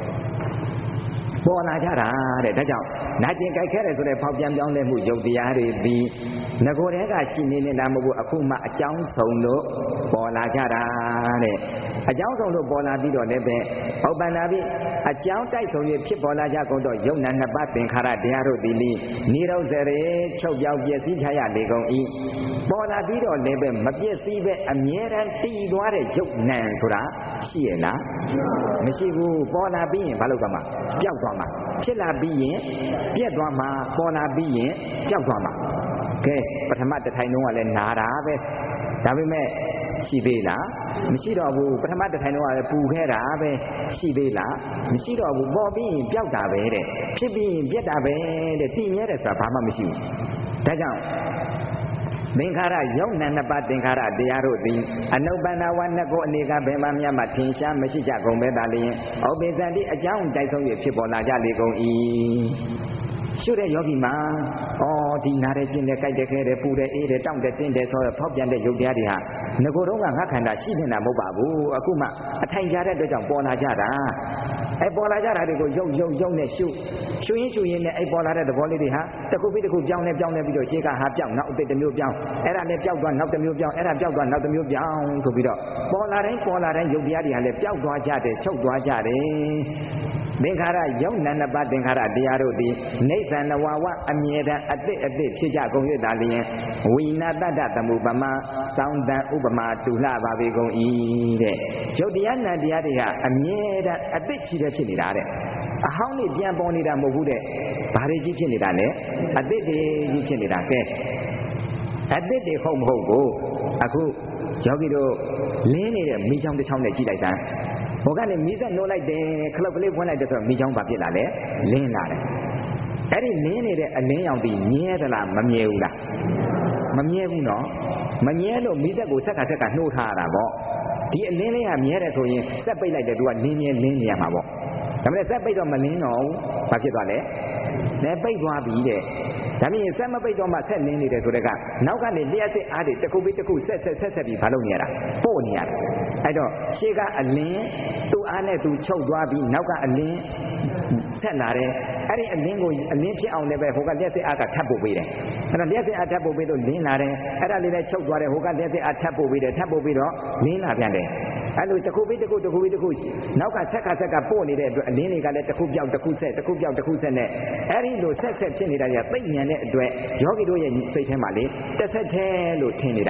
ပေါ်လာကြတာတဲ့ဒါကြောင့်နာကျင်ကြိုက်ခဲတယ်ဆိုတဲ့ဖောက်ပြန်ပြောင်းလဲမှုယုတ်တရားတွေပြီးငကိုယ်ထဲကရှိနေတာမဟုတ်ဘူးအခုမှအကြောင်းဆုံးလို့ပေါ်လာကြတာတဲ့အကြောင်းဆုံးလို့ပေါ်လာပြီးတော့လည်းပဲဥပ္ပန္နာပိအကြောင်းတိုက်ဆုံးရဖြစ်ပေါ်လာကြကုန်တော့ယုံနာနှစ်ပါးသင်္ခါရတရားတို့သည်နိရောဓရေချုပ်ပြောင်းပျက်စီးချရလေကုန်၏ပေါ်လာပြီးတော့လည်းပဲမပျက်စီးပဲအမြဲတမ်းတည်သွားတဲ့ယုတ်နံဆိုတာရှိရဲ့လားမရှိဘူးပေါ်လာပြီးရင်ဘာလို့ကမှပျောက်သွားမှာဖြစ်လာပြီးရင်ပြက်သွားမှာပေါ်လာပြီးရင်ပျောက်သွားမှာကဲပထမတစ်ထိုင်လုံးကလည်းနာတာပဲဒါပေမဲ့ရှိသေးလားမရှိတော့ဘူးပထမတစ်ထိုင်လုံးကလည်းပူခဲ့တာပဲရှိသေးလားမရှိတော့ဘူးပေါ်ပြီးရင်ပျောက်တာပဲတဲ့ဖြစ်ပြီးရင်ပြက်တာပဲတဲ့တည်မြဲတယ်ဆိုတာဘာမှမရှိဘူးဒါကြောင့်သင်္ခါရယုံနာနှစ်ပါးသင်္ခါရတရားတို့သည်အနုပ္ပန္နဝနကိုအနေကဘယ်မှမြတ်မှထင်ရှားမရှိကြကုန်ပဲသာလျှင်ဩပိသန္တိအကြောင်းတိုက်ဆုံး၍ဖြစ်ပေါ်လာကြလေကုန်၏ရှုတဲ့ယောဂီမှာဒီနားတဲ့ကျင်တဲ့ကြိုက်တဲ့ခဲတဲ့ပူတဲ့အေးတဲ့တောင့်တဲ့တင်းတဲ့ဆိုတော့ဖောက်ပြန်တဲ့ယုတ်တရားတွေဟာငကိုယ်တော့ကငါခန္ဓာရှိနေတာမဟုတ်ပါဘူးအခုမှအထိုင်ကြတဲ့အတွက်ကြောင့်ပေါ်လာကြတာပေါ်လာကြတာတွေကိုယုတ်နဲ့ရှုရင်နဲ့ပေါ်လာတဲ့သဘောလေးတွေဟာတစ်ခုပြီးတစ်ခုပြောင်းလဲပြီးတော့ရှေးကဟာပြောင်းနောက်အစ်တစ်မျိုးပြောင်းအဲ့ဒါလည်းပြောက်သွားနောက်တစ်မျိုးပြောင်းအဲ့ဒါပြောက်သွားနောက်တစ်မျိုးပြောင်းဆိုပြီးတော့ပေါ်လာတိုင်းယုတ်တရားတွေဟာလည်းပြောက်သွားကြတယ်ချုပ်သွားကြတယ်သင်္ခါရယုံနာနှစ်ပါးသင်္ခါရတရားတို့သည်နိဗ္ဗာန်ဝဝအမြဲတမ်းအသစ်ဖြစ်ကြကုန်၍သာလျှင်ဝိနာတတ္တသမုပမသောင်းတန်ဥပမာတူလှပါပေကုန်၏တဲ့ယုတ်တရားနံတရားတွေဟာအမြဲတမ်းအသစ်ရှိတဲ့ဖြစ်နေတာတဲ့အဟောင်းတွေပြန်ပေါ်နေတာမဟုတ်ဘူးတဲ့ဘာတွေကြီးဖြစ်နေတာလဲအသစ်တွေကြီးဖြစ်နေတာကဲအသစ်တွေဟုတ်မဟုတ်ကိုအခုယောဂီတို့လင်းနေတဲ့မိချောင်းတစ်ချောင်းနဲ့ကြည့်လိုက်တာဟိုကနေမိဆက်နိုးလိုက်တယ်ခလုတ်ကလေးဖွင့်လိုက်တယ်ဆိုတော့မိချောင်းပါပြစ်လာလေလင်းလာတယ်အဲ့ဒီလင်းနေတဲ့အလင်းရောင်ပြီးမြဲသလားမမြဲဘူးလားမမြဲဘူးနော်မမြဲလို့မိဆက်ကိုဆက်ကနှိုးထားရတာပေါ့ဒီအလင်းလေးကမြဲတယ်ဆိုရင်ဆက်ပိတ်လိုက်တယ်သူကလင်းမြဲလင်းနေရမှာပေါ့ဒါပေမဲ့ဆက်ပိတ်တော့မလင်းတော့ဘူးဘာဖြစ်သွားလဲလဲပိတ်သွားပြီတဲ့ဒါမြင်ဆက်မပိတ်တော့မှဆက်လင်းနေတယ်ဆိုတဲ့ကနောက်ကနေလျှက်စစ်အားတွေတစ်ခုပြီးတစ်ခုဆက်ပြီးဘာလုပ်နေရတာပို့နေရတာအဲ့တော့ရှေ့ကအလင်းသူ့အားနဲ့သူချုပ်သွားပြီးနောက်ကအလင်းဆက်လာတယ်အဲ့ဒီအလင်းကိုအလင်းဖြစ်အောင်လည်းပဲဟိုကလျှက်စစ်အားကထပ်ပို့ပေးတယ်အဲ့တော့လျှက်စစ်အားထပ်ပို့ပေးလို့လင်းလာတယ်အဲ့ဒါလေးလည်းချုပ်သွားတယ်ဟိုကလျှက်စစ်အားထပ်ပို့ပေးတယ်ထပ်ပို့ပြီးတော့လင်းလာပြန်တယ်အဲ့လိုတစ်ခုပြီးတစ်ခုနောက်ကဆက်ကပို့နေတဲ့အတွက်အလင်းတွေကလည်းတစ်ခုပြောက်တစ်ခုဆက်နဲ့အဲ့ဒီလိုဆက်ဖြစ်နေတာကသိဉာဏ်တဲ့အတွက်ယောဂီတို့ရဲ့စိတ်ထဲမှာလေတစ်ဆက်ထဲလို့ထင်နေတာ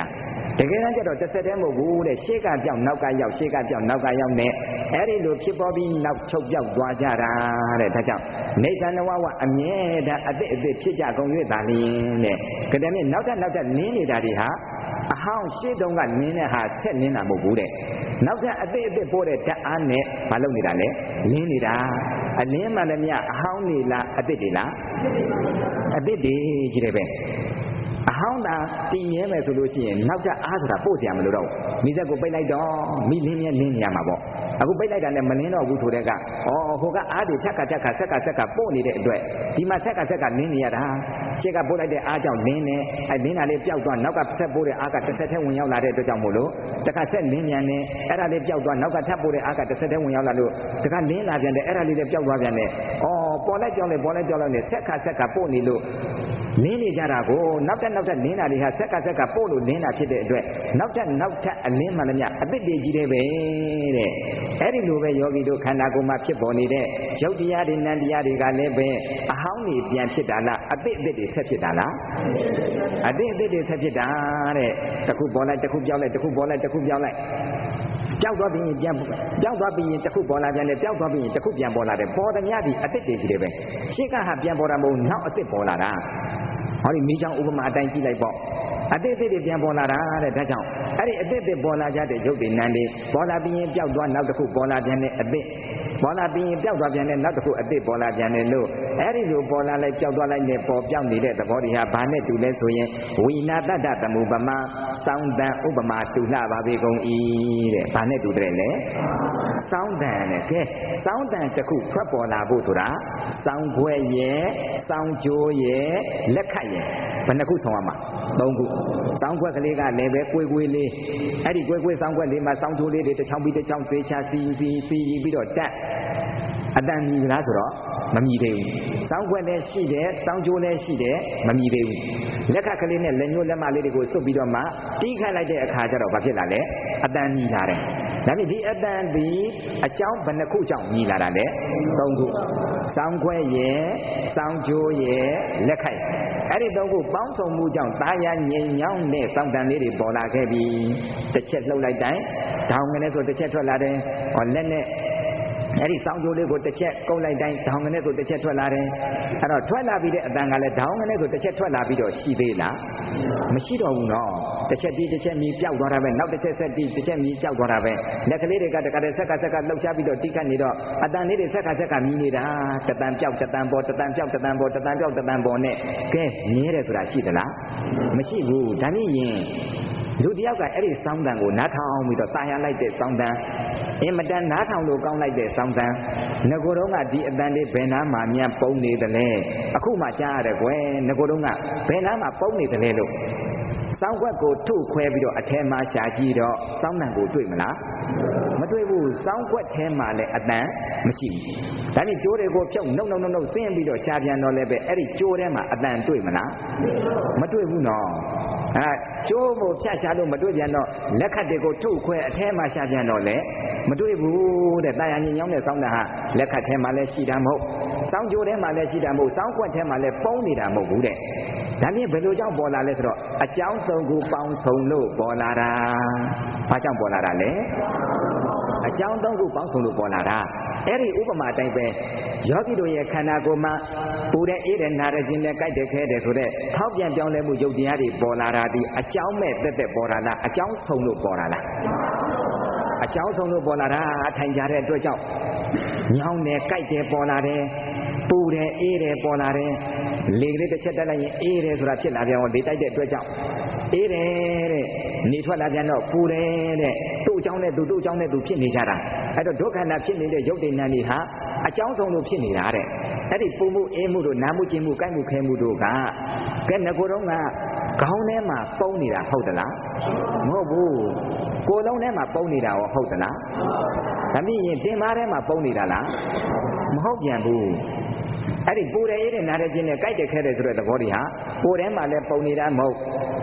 တကယ်တမ်းကျတော့တစ်ဆက်တည်းမဟုတ်ဘူးတဲ့ရှေ့ကပြောင်းနောက်ကရောက်ရှေ့ကပြောင်းနောက်ကရောက်နဲ့အဲ့ဒီလိုဖြစ်ပေါ်ပြီးနောက်ချုပ်ပြောက်သွားကြတာတဲ့ဒါကြောင့်နေသနဝဝအမြဲတမ်းအသစ်ဖြစ်ကြကုန်၍သာလျှင်တဲ့ကတည်းကနောက်ထပ်နင်းနေတာတွေဟာအဟောင်းရှေ့တုန်းကနင်းတဲ့ဟာဆက်နင်းတာမဟုတ်ဘူးတဲ့နောက်ထပ်အသစ်ပို့တဲ့ဓာတ်အားနဲ့မလုပ်နေတာလေနင်းနေတာအလင်းမှလည်းမြအဟောင်းနေလားအသစ်တွေလားအသစ်တွေကြီးတယ်ပဲအဟောင်းသာတည်မြဲမယ်ဆိုလို့ရှိရင်နောက်ထပ်အားဆိုတာပို့ကြရမလို့တော့မိသက်ကိုပိတ်လိုက်တော့မိလင်းမြဲလင်းနေရမှာပေါ့အခုပိတ်လိုက်တာနဲ့မလင်းတော့ဘူးဆိုတဲ့ကဟိုကအားတွေထက်ကဆက်ကပို့နေတဲ့အတွက်ဒီမှာဆက်ကလင်းနေရတာရှေ့ကပို့လိုက်တဲ့အားကြောင့်လင်းနေအဲလင်းတာလေးပျောက်သွားနောက်ကဆက်ပို့တဲ့အားကတစ်ဆက်တည်းဝင်ရောက်လာတဲ့အတွက်ကြောင့်မို့လို့တခါဆက်လင်းပြန်နေအဲ့ဒါလေးပျောက်သွားနောက်ကထပ်ပို့တဲ့အားကတစ်ဆက်တည်းဝင်ရောက်လာလို့တခါလင်းလာပြန်တယ်အဲ့ဒါလေးလည်းပျောက်သွားပြန်တယ်ပေါ်လိုက်ကြောင်းနဲ့ဆက်ကပို့နေလို့လင်းနေကြတာကိုနောက်ထပ်လင်းတာတွေဟာဆက်ကပို့လို့လင်းတာဖြစ်တဲ့အတွက်နောက်ထပ်အလင်းမှလည်းမြအသစ်တွေကြီးတယ်ပဲတဲ့အဲ့ဒီလိုပဲယောဂီတို့ခန္ဓာကိုယ်မှာဖြစ်ပေါ်နေတဲ့ရုပ်တရားတွေနံတရားတွေကလည်းပဲအဟောင်းတွေပြန်ဖြစ်တာလားအသစ်တွေဆက်ဖြစ်တာလားအသစ်တွေဆက်ဖြစ်တာတဲ့တစ်ခုပေါ်လိုက်တစ်ခုပြောင်းလိုက်တစ်ခုပေါ်လိုက်တစ်ခုပြောင်းလိုက်ပြောက်သွားပြီးရင်ပြောက်သွားပြီးရင်တစ်ခုပေါ်လာပြန်တယ်ပြောက်သွားပြီးရင်တစ်ခုပြန်ပေါ်လာတယ်ပေါ်သည်များဒီအသစ်တွေကြီးတယ်ပဲရှေ့ကဟာပြန်ပေါ်တာမဟုတ်နောက်အသစ်ပေါ်လာတာဟောဒီမိချောင်းဥပမာအတိုင်းကြည့်လိုက်ပေါ့အသစ်တွေပြန်ပေါ်လာတာတဲ့ဒါကြောင့်အဲ့ဒီအသစ်တွေပေါ်လာကြတဲ့ရုပ်တွေနံတွေပေါ်လာပြီးရင်ပြောက်သွားနောက်တစ်ခုပေါ်လာပြန်တဲ့အသစ်ပေါ်လာပြီးရင်ပြောက်သွားပြန်တဲ့နောက်တစ်ခုအသစ်ပေါ်လာပြန်တယ်လို့အဲ့ဒီလိုပေါ်လာလိုက်ပြောက်သွားလိုက်နဲ့ပေါ်ပြောက်နေတဲ့သဘောတွေဟာဘာနဲ့တူလဲဆိုရင်ဝိနာတတ္တသမုပမာစောင်းတန်ဥပမာတူလှပါပေကုန်၏တဲ့ဘာနဲ့တူတယ်လဲစောင်းတန်နဲ့ကဲစောင်းတန်တစ်ခုထွက်ပေါ်လာဖို့ဆိုတာစောင်းခွဲရဲ့စောင်းကြိုးရဲ့လက်ခတ်ရဲ့ဘယ်နှခုဆောင်ရမှာ၃ခုစောင်းခွက်ကလေးကလည်းပဲကွေလေးအဲ့ဒီကွေစောင်းခွက်လေးမှာစောင်းကြိုးလေးတွေတစ်ချောင်းပြီးတစ်ချောင်းသေးချစီပြီးတော့တက်အတန်မြည်လားဆိုတော့မမြည်သေးဘူးစောင်းခွက်လည်းရှိတယ်စောင်းကြိုးလည်းရှိတယ်မမြည်သေးဘူးလက်ကကလေးနဲ့လက်ညှိုးလက်မလေးတွေကိုစွတ်ပြီးတော့မှတီးခတ်လိုက်တဲ့အခါကျတော့ဘာဖြစ်လာလဲအတန်မြည်လာတယ်ဒါဖြင့်ဒီအတန်ဒီအကြောင်းဘယ်နှခုကြောင့်မြည်လာတာလဲ၃ခုစောင်းခွက်ရဲ့စောင်းကြိုးရဲ့လက်ခိုက်အဲ့ဒီ၃ခုပေါင်းစုံမှုကြောင့်တာယာငြိမ်ညောင်းတဲ့စောင်းတန်လေးတွေပေါ်လာခဲ့ပြီးတစ်ချက်လှုပ်လိုက်တိုင်းဒေါင်ငနဲ့ဆိုတစ်ချက်ထွက်လာတယ်လက်နဲ့အဲ့ဒီစောင်းကြိုးလေးကိုတစ်ချက်ကုတ်လိုက်တိုင်းဒေါင်ငနဲ့ဆိုတစ်ချက်ထွက်လာတယ်အဲ့တော့ထွက်လာပြီးတဲ့အတန်ကလည်းဒေါင်ငနဲ့ဆိုတစ်ချက်ထွက်လာပြီးတော့ရှိသေးလားမရှိတော့ဘူးနော်တစ်ချက်တီးတစ်ချက်မြည်ပြောက်သွားတာပဲနောက်တစ်ချက်ဆက်တီးတစ်ချက်မြည်ပြောက်သွားတာပဲလက်ကလေးတွေကတခါတည်းဆက်ကလှုပ်ရှားပြီးတော့တီးခတ်နေတော့အတန်လေးတွေဆက်ကမြည်နေတာတတန်ပြောက်တတန်ပေါ်တတန်ပြောက်တတန်ပေါ်တတန်ပြောက်တတန်ပေါ်နဲ့ကဲမြဲတယ်ဆိုတာရှိသလားမရှိဘူးဒါနဲ့ရင်လူတယောက်ကအဲ့ဒီစောင်းတန်ကိုနားထောင်ပြီးတော့တာယာလိုက်တဲ့စောင်းတန်အင်မတန်နားထောင်လို့ကောင်းလိုက်တဲ့စောင်းတန်ငကိုယ်တော့ကဒီအတန်လေးဘယ်နားမှာမြန်ပုံနေတယ်လဲအခုမှကြားရတယ်ကွယ်ငကိုယ်တော့ကဘယ်နားမှာပုံနေတယ်လဲလို့စောင်းခွက်ကိုထုခွဲပြီးတော့အထဲမှာရှာကြည့်တော့စောင်းတန်ကိုတွေ့မလားမတွေ့ဘူးစောင်းခွက်ထဲမှာလည်းအတန်မရှိဘူးဒါနဲ့ကြိုးတွေကိုဖြုတ်နှုတ်ဆင်းပြီးတော့ရှာပြန်တော့လည်းပဲအဲ့ဒီကြိုးထဲမှာအတန်တွေ့မလားမတွေ့ဘူးနော်ကျိုးကိုဖြတ်ရှာလို့မတွေ့ပြန်တော့လက်ခတ်တွေကိုထုတ်ခွဲအထဲမှာရှာပြန်တော့လေမတွေ့ဘူးတဲ့တာယာညင်ညောင်းတဲ့စောင်းတန်ဟာလက်ခတ်ထဲမှာလည်းရှိတာမဟုတ်စောင်းကြိုးထဲမှာလည်းရှိတာမဟုတ်စောင်းခွက်ထဲမှာလည်းပုံနေတာမဟုတ်ဘူးတဲ့ဒါဖြင့်ဘယ်လိုကြောင့်ပေါ်လာလဲဆိုတော့အကြောင်း၃ခုပေါင်းစုံလို့ပေါ်လာတာဘာကြောင့်ပေါ်လာတာလဲအကြောင်း၃ခုပေါင်းစုံလို့ပေါ်လာတာအဲ့ဒီဥပမာတိုင်းပဲယောဂီတို့ရဲ့ခန္ဓာကိုယ်မှာပူတဲ့အေးတဲ့နာတဲ့ခြင်းနဲ့ကြိုက်တဲ့ခဲတဲ့ဆိုတဲ့ထောက်ပြန်ပြောင်းလဲမှုယုတ်တရားတွေပေါ်လာတာဒီအကြောင်းမဲ့တက်ပေါ်လာလားအကြောင်းဆုံးလို့ပေါ်လာလားအကြောင်းဆုံးလို့ပေါ်လာတာအထိုင်ကြတဲ့အတွက်ကြောင့်ညောင်းတယ်ကြိုက်တယ်ပေါ်လာတယ်ပူတယ်အေးတယ်ပေါ်လာတယ်လေကလေးတစ်ချက်တက်လိုက်ရင်အေးတယ်ဆိုတာဖြစ်လာပြန်တော့လေတိုက်တဲ့အတွက်ကြောင့်အေးတယ်တဲ့နေထွက်လာပြန်တော့ပူတယ်တဲ့သူ့အကြောင်းနဲ့သူဖြစ်နေကြတာအဲ့တော့ဒုက္ခနာဖြစ်နေတဲ့ရုပ်တည်နာနေဟာအကြောင်းဆုံးလို့ဖြစ်နေတာတဲ့အဲ့ဒီပူမှုအေးမှုတို့နာမှုကျင်မှုကြိုက်မှုခဲမှုတို့ကကဲငကိုယ်တော့ကခေါင်းထဲမှာပုံနေတာဟုတ်သလားမဟုတ်ဘူးကိုယ်လုံးထဲမှာပုံနေတာရောဟုတ်သလားဒါမြင်ရင်တင်မားထဲမှာပုံနေတာလားမဟုတ်ပြန်ဘူးအဲ့ဒီပူတယ်အေးတယ်နားတယ်ခြင်းနဲ့ကြိုက်တယ်ခဲတယ်ဆိုတဲ့သဘောတွေဟာကိုယ်ထဲမှာလည်းပုံနေတာမဟုတ်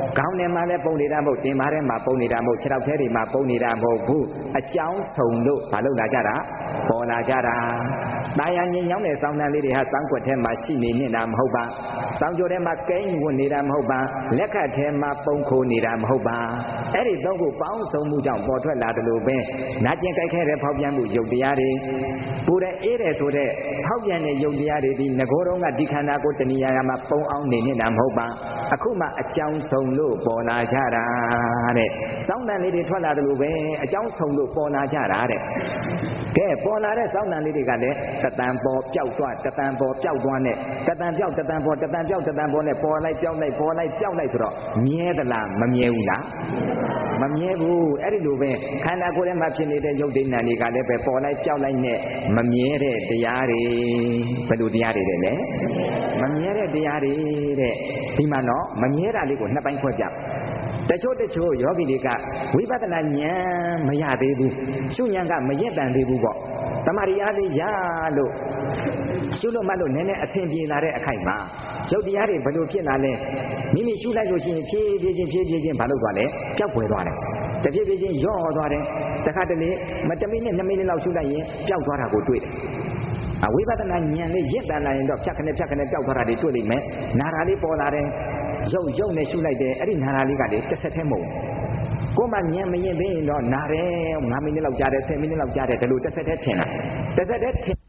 ခေါင်းထဲမှာလည်းပုံနေတာမဟုတ်တင်မာထဲမှာပုံနေတာမဟုတ်ခြေထောက်ထဲတွေမှာပုံနေတာမဟုတ်ဘူးအကြောင်းဆုံလို့မလုပ်လာကြတာပေါ်လာကြတာတာယာညင်ညောင်းတဲ့စောင်းတန်းလေးတွေဟာစောင်းကွက်ထဲမှာရှိနေနေတာမဟုတ်ပါစောင်းကြိုထဲမှာကိန်းဝင်နေတာမဟုတ်ပါလက်ခတ်ထဲမှာပုံခိုနေတာမဟုတ်ပါအဲ့ဒီသုံးခုပေါင်းစုံမှုကြောင့်ပေါ်ထွက်လာတယ်လို့ပဲနာကျင်ကြိုက်ခဲတဲ့ဖောက်ပြန်မှုယုတ်တရားတွေပူတဲ့အေးတဲ့ဆိုတဲ့ဖောက်ပြန်တဲ့ယုတ်တရားတွေဒီငကိုယ်တော်ကဒီခန္ဓာကိုတဏှာမှာပုံအောင်နေနေတာမဟုတ်ပါအခုမှအကြောင်းဆုံးလို့ပေါ်လာကြတာတဲ့စောင်းတန်လေးတွေထွက်လာတယ်လို့ပဲအကြောင်းဆုံးလို့ပေါ်လာကြတာတဲ့ကဲပေါ်လာတဲ့စောင်းတန်လေးတွေကလည်းတတန်ပေါ်ပျောက်သွားတတန်ပေါ်ပျောက်သွားနဲ့တတန်ပျောက်တတန်ပေါ်တတန်ပျောက်တတန်ပေါ်နဲ့ပေါ်လိုက်ပျောက်လိုက်ပေါ်လိုက်ပျောက်လိုက်ဆိုတော့မြဲသလားမမြဲဘူးလားမမြဲဘူးအဲ့ဒီလိုပဲခန္ဓာကိုယ်ထဲမှာဖြစ်နေတဲ့ယုတ်ဒိဋ္ဌာတွေကလည်းပဲပေါ်လိုက်ပျောက်လိုက်နဲ့မမြဲတဲ့တရားတွေဘယ်လိုတရားတွေလဲမမြဲတဲ့တရားတွေတဲ့ဒီမှာတော့မမြဲတာလေးကိုနှစ်ပိုင်းခွဲပြတချို့ယောဂီတွေကဝိပဿနာဉာဏ်မရသေးဘူးရှုဉာဏ်ကမရက်တန်သေးဘူးပေါ့တမာရီအားလေးရလို့ရှုလို့မှလို့နည်းနည်းအဆင်ပြေလာတဲ့အခိုက်မှာရုပ်တရားတွေဘယ်လိုဖြစ်လာလဲမိမိရှုလိုက်လို့ရှိရင်ဖြည်းဖြည်းချင်းဘာလို့သွားလဲပျောက်ွယ်သွားတယ်တဖြည်းဖြည်းချင်းရော့သွားတယ်တခါတလေ1မိနစ်2မိနစ်လောက်ရှုလိုက်ရင်ပျောက်သွားတာကိုတွေ့တယ်ဝိပဿနာဉာဏ်လေးရစ်တန်လာရင်တော့ဖြတ်ခနဲ့ပျောက်သွားတာတွေတွေ့လိမ့်မယ်နာတာလေးပေါ်လာတယ်ရုပ်နဲ့ရှုလိုက်တယ်အဲ့ဒီနာတာလေးကလေတစ်ဆက်တည်းမဟုတ်ကိုယ်မှဉာဏ်မရင်သေးရင်တော့နာတယ်9မိနစ်လောက်ကြာတယ်10မိနစ်လောက်ကြာတယ်ဒီလိုတစ်ဆက်တည်းထင်တာတစ်ဆက်တည်းထင်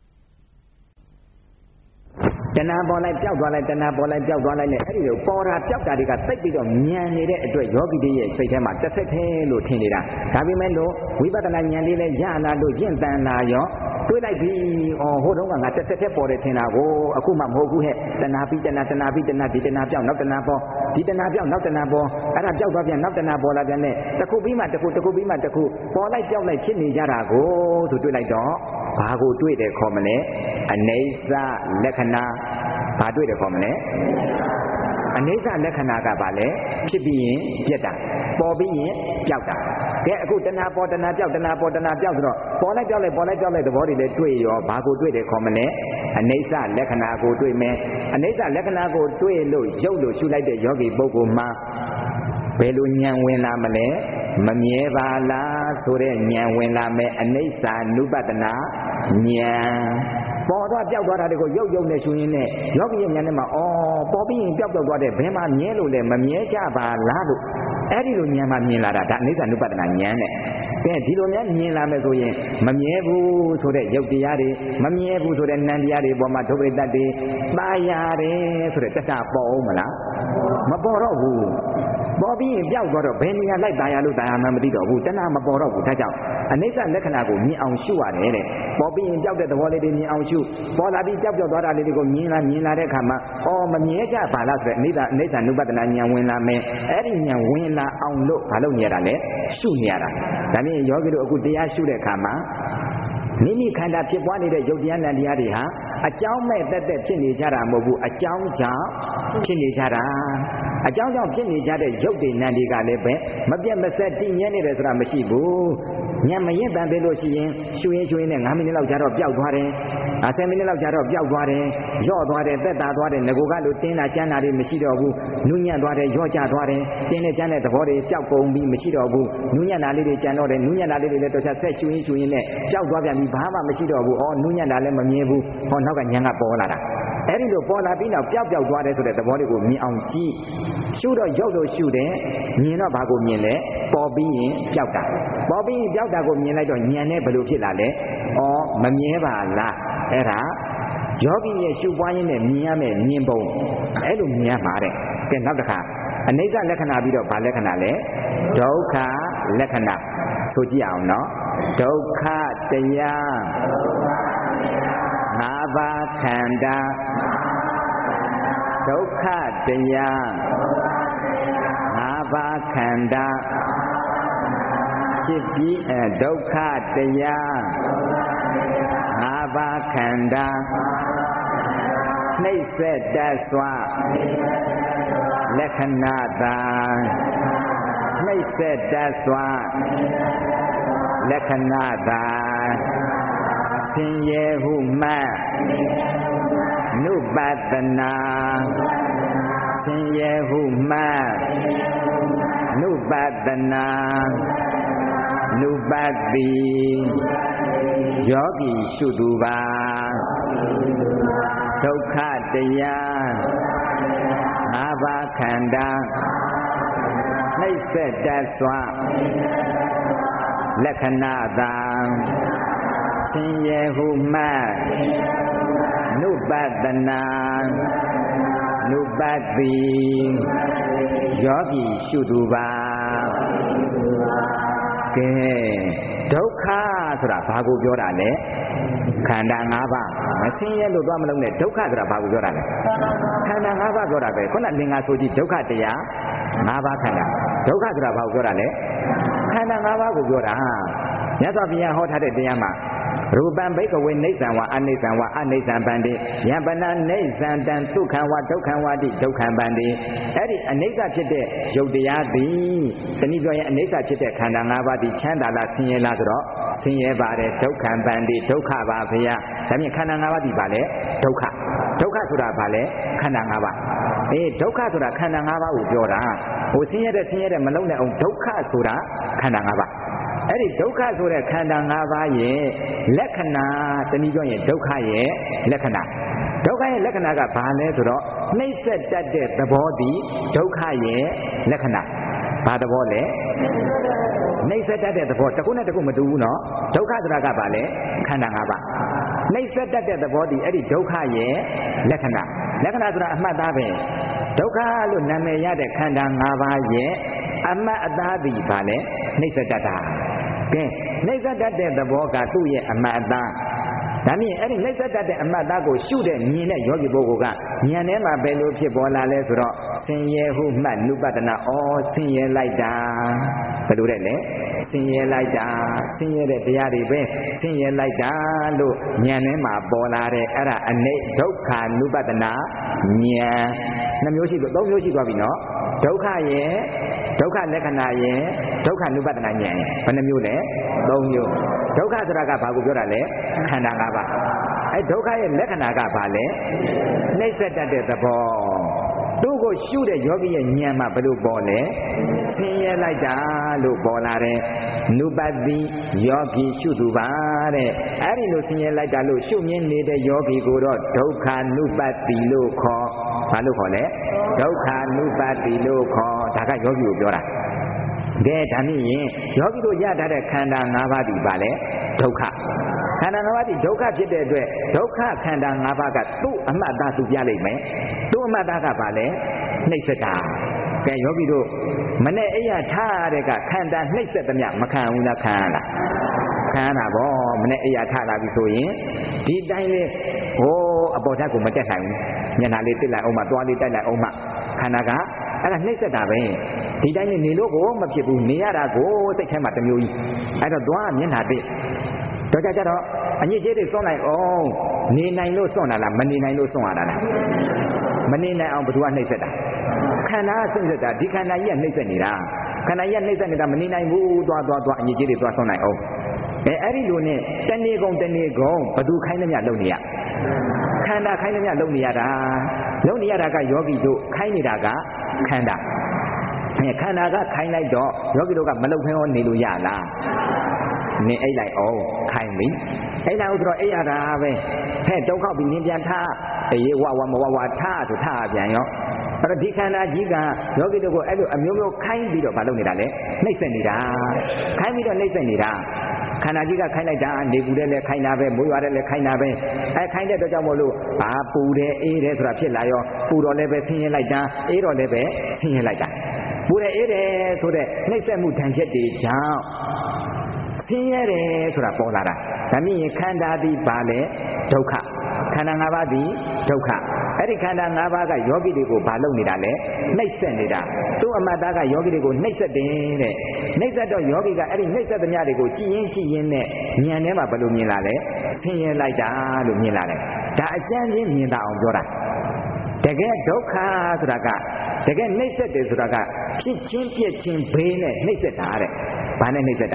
တဏှာပေါ်လိုက်ပျောက်သွားလိုက်တဏှာပေါ်လိုက်ပျောက်သွားလိုက်နဲ့အဲ့ဒီလိုပေါ်တာပျောက်တာတွေကသိပြီးတော့ဉာဏ်နေတဲ့အတွက်ယောဂီတွေရဲ့စိတ်ထဲမှာတစ်ဆက်တည်းလို့ထင်နေတာဒါပေမဲ့လို့ဝိပဿနာဉာဏ်လေးလည်းရလာလို့ရင့်တန်လာရောတွေးလိုက်ပြီဟိုတုန်းကငါတစ်ဆက်တည်းပေါ်တယ်ထင်တာကိုအခုမှမဟုတ်ဘူးဟဲ့တဏှာပြီးတဏှာဒီတဏှာပြောက်နောက်တဏှာပေါ်ဒီတဏှာပြောက်နောက်တဏှာပေါ်အဲ့ဒါပြောက်သွားပြန်နောက်တဏှာပေါ်လာပြန်နဲ့တစ်ခုပြီးမှတစ်ခုပြီးမှတစ်ခုပေါ်လိုက်ပြောက်လိုက်ဖြစ်နေကြတာကိုဆိုတွေးလိုက်တော့ဘာကိုတွေးတယ်ခေါ်မလဲအနိစ္စလက္ခဏာဘာတွေ့တယ်ခေါ်မလဲအနိစ္စလက္ခဏာကဘာလဲဖြစ်ပြီးရင်ပြက်တာပေါ်ပြီးရင်ပျောက်တာကဲအခုတဏှာပေါ်တဏှာပျောက်တဏှာပေါ်တဏှာပျောက်ဆိုတော့ပေါ်လိုက်ပျောက်လိုက်သဘောတွေလည်းတွေ့ရောဘာကိုတွေ့တယ်ခေါ်မလဲအနိစ္စလက္ခဏာကိုတွေ့မယ်အနိစ္စလက္ခဏာကိုတွေ့လို့ရုပ်လို့ရှုလိုက်တဲ့ယောဂီပုဂ္ဂိုလ်မှာဘယ်လိုဉာဏ်ဝင်လာမလဲမမြဲပါလားဆိုတဲ့ဉာဏ်ဝင်လာမယ်အနိစ္စ ानु ပတနာဉာဏ်ပေါ်သွားပျောက်သွားတာတွေကိုရုပ်နဲ့ရှုရင်းနဲ့ယောဂီရဲ့ဉာဏ်နဲ့မှာပေါ်ပြီးရင်ပျောက်သွားတဲ့ဘယ်မှာမြဲလို့လဲမမြဲကြပါလားလို့အဲ့ဒီလိုဉာဏ်မှမြင်လာတာဒါအနိစ္စ ानु ပတနာဉာဏ်နဲ့ကဲဒီလိုများမြင်လာမယ်ဆိုရင်မမြဲဘူးဆိုတဲ့ရုပ်တရားတွေမမြဲဘူးဆိုတဲ့နံတရားတွေပေါ်မှာဒုက္ခတတ်တွေပါရတယ်ဆိုတဲ့တတပေါ်အောင်မလားမပေါ်တော့ဘူးပေါ်ပြီးရင်ပျောက်သွားတော့ဘယ်နေရာလိုက်ပါရလို့တရားမှမသိတော့ဘူးတဏှာမပေါ်တော့ဘူးဒါကြောင့်အနိစ္စလက္ခဏာကိုမြင်အောင်ရှုရတယ်တဲ့ပေါ်ပြီးရင်ပျောက်တဲ့သဘောလေးတွေမြင်အောင်ရှုပေါ်လာပြီးပျောက်သွားတာလေးတွေကိုမြင်လာတဲ့အခါမှာမမြဲကြပါလားဆိုတဲ့အနိစ္စ ानु ပတနာဉာဏ်ဝင်လာမယ်အဲ့ဒီဉာဏ်ဝင်လာအောင်လို့ဘာလို့နေရတာလဲရှုနေရတာဒါနဲ့ယောဂီတို့အခုတရားရှုတဲ့အခါမှာမိမိခန္ဓာဖြစ်ပွားနေတဲ့ယုတ်တရားနဲ့တရားတွေဟာအကြောင်းမဲ့တက်ဖြစ်နေကြတာမဟုတ်ဘူးအကြောင်းကြောင့်ဖြစ်နေကြတာအကြောင်းကြောင့်ဖြစ်နေကြတဲ့ယုတ်တွေနံတွေကလည်းပဲမပြတ်မဆက်တည်မြဲနေတယ်ဆိုတာမရှိဘူးညမရင်တန်သေးလို့ရှိရင်ရှုရင်နဲ့9မိနစ်လောက်ကြာတော့ပျောက်သွားတယ်10မိနစ်လောက်ကြာတော့ပျောက်သွားတယ်ရော့သွားတယ်သက်သာသွားတယ်ငကိုကလို့တင်းတာကျန်းတာတွေမရှိတော့ဘူးနူးညံ့သွားတယ်ရော့ကျသွားတယ်တင်းနဲ့ကျန်းတဲ့သဘောတွေပျောက်ကုန်ပြီးမရှိတော့ဘူးနူးညံ့တာလေးတွေကျန်တော့တယ်နူးညံ့တာလေးတွေလည်းတော့ချက်ဆက်ရှုရင်နဲ့ပျောက်သွားပြန်ပြီးဘာမှမရှိတော့ဘူးနူးညံ့တာလည်းမမြင်ဘူးနောက်ကညံကပေါ်လာတာအဲ့ဒီလိုပေါ်လာပြီးနောက်ပျောက်သွားတယ်ဆိုတဲ့သဘောတွေကိုမြင်အောင်ကြည့်ရှုတော့ရုပ်လို့ရှုတယ်မြင်တော့ဘာကိုမြင်လဲပေါ်ပြီးရင်ပျောက်တာပေါ်ပြီးရင်ပျောက်တာကိုမြင်လိုက်တော့ဉာဏ်နဲ့ဘယ်လိုဖြစ်လာလဲမမြဲပါလားအဲ့ဒါယောဂီရဲ့ရှုပွားရင်းနဲ့မြင်ရမယ်မြင်ပုံအဲ့လိုမြင်ရမှာတဲ့ကဲနောက်တစ်ခါအနိစ္စလက္ခဏာပြီးတော့ဘာလက္ခဏာလဲဒုက္ခလက္ခဏာဆိုကြည့်အောင်နော်ဒုက္ခတရားငါးပါးခန္ဓာဒုက္ခတရားငါးပါးခန္ဓာဖြစ်ပြီးဒုက္ခတရားငါးပါးခန္ဓာနှိမ့်ဆက်တတ်စွာလက္ခဏာသာနှိမ့်ဆက်တတ်စွာလက္ခဏာသာဆင်းရဲဟုမှနုပတနာင်ရဲဟုမှတ်နုပတနာနုပတိယောဂီရှုသူပါဒုက္ခတရား၅ပါးခန္ဓာနှိမ့်ဆက်တတ်စွာလက္ခဏာသာဆင်းရဲဟုမှတ်နုပတနာနုပတိယောဂီရှုသူပါကဲဒုက္ခဆိုတာဘာကိုပြောတာလဲခန္ဓာ၅ပါးမဆင်းရဲလို့သွားမလုံးနဲ့ဒုက္ခဆိုတာဘာကိုပြောတာလဲခန္ဓာ၅ပါးပြောတာပဲခုနလင်္ကာဆိုကြည့်ဒုက္ခတရား၅ပါးခန္ဓာဒုက္ခဆိုတာဘာကိုပြောတာလဲခန္ဓာ၅ပါးကိုပြောတာမြတ်စွာဘုရားဟောထားတဲ့တရားမှာရူပံဘိကဝေနိစ္စံဝအနိစ္စံဝအနိစ္စံပန္တိယံပနာနိစ္စံတံဒုက္ခံဝဒုက္ခံဝတိဒုက္ခံပန္တိအဲ့ဒီအနိစ္စဖြစ်တဲ့ယုတ်တရားသည်တနည်းပြောရင်အနိစ္စဖြစ်တဲ့ခန္ဓာ၅ပါးသည်ချမ်းသာလားဆင်းရဲလားဆိုတော့ဆင်းရဲပါတယ်ဒုက္ခံပန္တိဒုက္ခပါဘုရားဒါဖြင့်ခန္ဓာ၅ပါးသည်ပါလေဒုက္ခဆိုတာပါလေခန္ဓာ၅ပါးဒုက္ခဆိုတာခန္ဓာ၅ပါးကိုပြောတာဟိုဆင်းရဲတဲ့မလုံးနဲ့အောင်ဒုက္ခဆိုတာခန္ဓာ၅ပါးအဲ့ဒီဒုက္ခဆိုတဲ့ခန္ဓာ၅ပါးရဲ့လက္ခဏာတနည်းပြောရင်ဒုက္ခရဲ့လက္ခဏာဒုက္ခရဲ့လက္ခဏာကဘာလဲဆိုတော့နှိမ့်ဆက်တတ်တဲ့သဘောသည်ဒုက္ခရဲ့လက္ခဏာဘာသဘောလဲနှိမ့်ဆက်တတ်တဲ့သဘောတစ်ခုနဲ့တစ်ခုမတူဘူးနော်ဒုက္ခဆိုတာကဘာလဲခန္ဓာ၅ပါးနှိမ့်ဆက်တတ်တဲ့သဘောသည်အဲ့ဒီဒုက္ခရဲ့လက္ခဏာဆိုတာအမှတ်သားပဲဒုက္ခလို့နာမည်ရတဲ့ခန္ဓာ၅ပါးရဲ့အမှတ်အသားသည်ဘာလဲနှိမ့်ဆက်တတ်တာကဲနှိမ့်ဆက်တတ်တဲ့သဘောကသူ့ရဲ့အမှတ်အသားဒါမြင်အဲ့ဒီနှိမ့်ဆက်တတ်တဲ့အမှတ်အသားကိုရှုတဲ့မြင်တဲ့ယောဂီပုဂ္ဂိုလ်ကဉာဏ်ထဲမှာဘယ်လိုဖြစ်ပေါ်လာလဲဆိုတော့ဆင်းရဲဟုမှတ်နုပတနာဆင်းရဲလိုက်တာဘယ်လိုလဲဆင်းရဲလိုက်တာဆင်းရဲတဲ့တရားတွေပဲဆင်းရဲလိုက်တာလို့ဉာဏ်ထဲမှာပေါ်လာတဲ့အဲ့ဒါအနိစ္စဒုက္ခနုပတနာဉာဏ်3မျိုးရှိသွားပြီနော်ဒုက္ခရဲ့ဒုက္ခလက္ခဏာရဲ့ဒုက္ခနုပတနာဉာဏ်ရဲ့ဘယ်နှမျိုးလဲ3မျိုးဒုက္ခဆိုတာကဘာကိုပြောတာလဲခန္ဓာ၅ပါးအဲဒုက္ခရဲ့လက္ခဏာကဘာလဲနှိမ့်ဆက်တတ်တဲ့သဘောသူ့ကိုရှုတဲ့ယောဂီရဲ့ဉာဏ်မှာဘယ်လိုပေါ်လဲဆင်းရဲလိုက်တာလို့ပေါ်လာတယ်နုပတိယောဂီရှုသူပါတဲ့အဲ့ဒီလိုဆင်းရဲလိုက်တာလို့ရှုမြင်နေတဲ့ယောဂီကိုတော့ဒုက္ခနုပတိလို့ခေါ်ဘာလို့ခေါ်လဲဒုက္ခနုပတိလို့ခေါ်ဒါကယောဂီကိုပြောတာကဲဒါနည်းရင်ယောဂီတို့ရထားတဲ့ခန္ဓာ၅ပါးဒီပါလေဒုက္ခခန္ဓာ၅ပါးဒီဒုက္ခဖြစ်တဲ့အတွက်ဒုက္ခခန္ဓာ၅ပါးကသူ့အမှတ်သားသူပြလိုက်မယ်သူ့အမှတ်သားကပါလေနှိမ့်ဆက်တာကဲယောဂီတို့မနဲ့အိယာထားတဲ့ကခန္ဓာနှိမ့်ဆက်သမျှမခံဘူးလားခံရလားခံရတာဗောမနဲ့အိယာထားလာပြီဆိုရင်ဒီတိုင်းလေဟိုအပေါ်ဓာတ်ကိုမတက်နိုင်ဘူးညနာလေးတက်လိုက်အောင်မှသွားလေးတက်လိုက်အောင်မှခန္ဓာကအဲ့ဒါနှိမ့်ဆက်တာပဲဒီတိုင်းနေလို့ကိုမဖြစ်ဘူးနေရတာကိုစိတ်ထဲမှာတစ်မျိုးကြီးအဲ့တော့သွားမျက်နှာတက်တော့ကြတော့အညစ်အကြေးတွေစွန့်လိုက်အောင်နေနိုင်လို့စွန့်တာလားမနေနိုင်လို့စွန့်ရတာလားမနေနိုင်အောင်ဘယ်သူကနှိမ့်ဆက်တာခန္ဓာကနှိမ့်ဆက်တာဒီခန္ဓာကြီးကနှိမ့်ဆက်နေတာခန္ဓာကြီးကနှိမ့်ဆက်နေတာမနေနိုင်ဘူးသွားအညစ်အကြေးတွေသွားစွန့်လိုက်အောင်အဲ့ဒီလိုနဲ့တဏှေကုံဘယ်သူခိုင်းသမျှလုပ်နေရခန္ဓာခိုင်းသမျှလုပ်နေရတာကယောဂီတို့ခိုင်းနေတာကခန္ဓာခန္ဓာကခိုင်းလိုက်တော့ယောဂီတို့ကမလုပ်ဖဲနေလို့ရလားနေအိတ်လိုက်အောင်ခိုင်းပြီအိတ်လိုက်အောင်ဆိုတော့အိတ်ရတာပဲဟဲ့တုံးခောက်ပြီးနင်းပြန်ထားအေးဝမဝထားဆိုထားပြန်ရောအဲ့တော့ဒီခန္ဓာကြီးကယောဂီတို့ကိုအဲ့လိုအမျိုးမျိုးခိုင်းပြီးတော့မလုပ်နေတာလေနှိမ့်ဆက်နေတာခိုင်းပြီးတော့နှိမ့်ဆက်နေတာခန္ဓာကြီးကခိုင်းလိုက်တာနေပူတဲ့လည်းခိုင်းတာပဲမိုးရွာတဲ့လည်းခိုင်းတာပဲအဲခိုင်းတဲ့အတွက်ကြောင့်မို့လို့ပူတယ်အေးတယ်ဆိုတာဖြစ်လာရောပူတော့လည်းပဲဆင်းရဲလိုက်တာအေးတော့လည်းပဲဆင်းရဲလိုက်တာပူတယ်အေးတယ်ဆိုတဲ့နှိမ့်ဆက်မှုဓာတ်ချက်တွေကြောင့်ဆင်းရဲတယ်ဆိုတာပေါ်လာတာဒါမြင်ခန္ဓာသည်ပါလေဒုက္ခခန္ဓာ၅ပါးသည်ဒုက္ခအဲ့ဒီခန္ဓာ၅ပါးကယောဂီတွေကိုဘာလုပ်နေတာလဲနှိမ့်ဆက်နေတာသူ့အမှတ်သားကယောဂီတွေကိုနှိမ့်ဆက်တယ်တဲ့နှိမ့်ဆက်တော့ယောဂီကအဲ့ဒီနှိမ့်ဆက်သမျှတွေကိုကြည်ရင်နဲ့ဉာဏ်ထဲမှာဘယ်လိုမြင်လာလဲဆင်းရဲလိုက်တာလို့မြင်လာတယ်ဒါအကျဉ်းချင်းမြင်တာအောင်ပြောတာတကယ်ဒုက္ခဆိုတာကတကယ်နှိမ့်ဆက်တယ်ဆိုတာကဖြစ်ချင်းပြက်ချင်းဘေးနဲ့နှိမ့်ဆက်တာတဲ့ဘာနဲ့နှိမ့်ဆက်တာ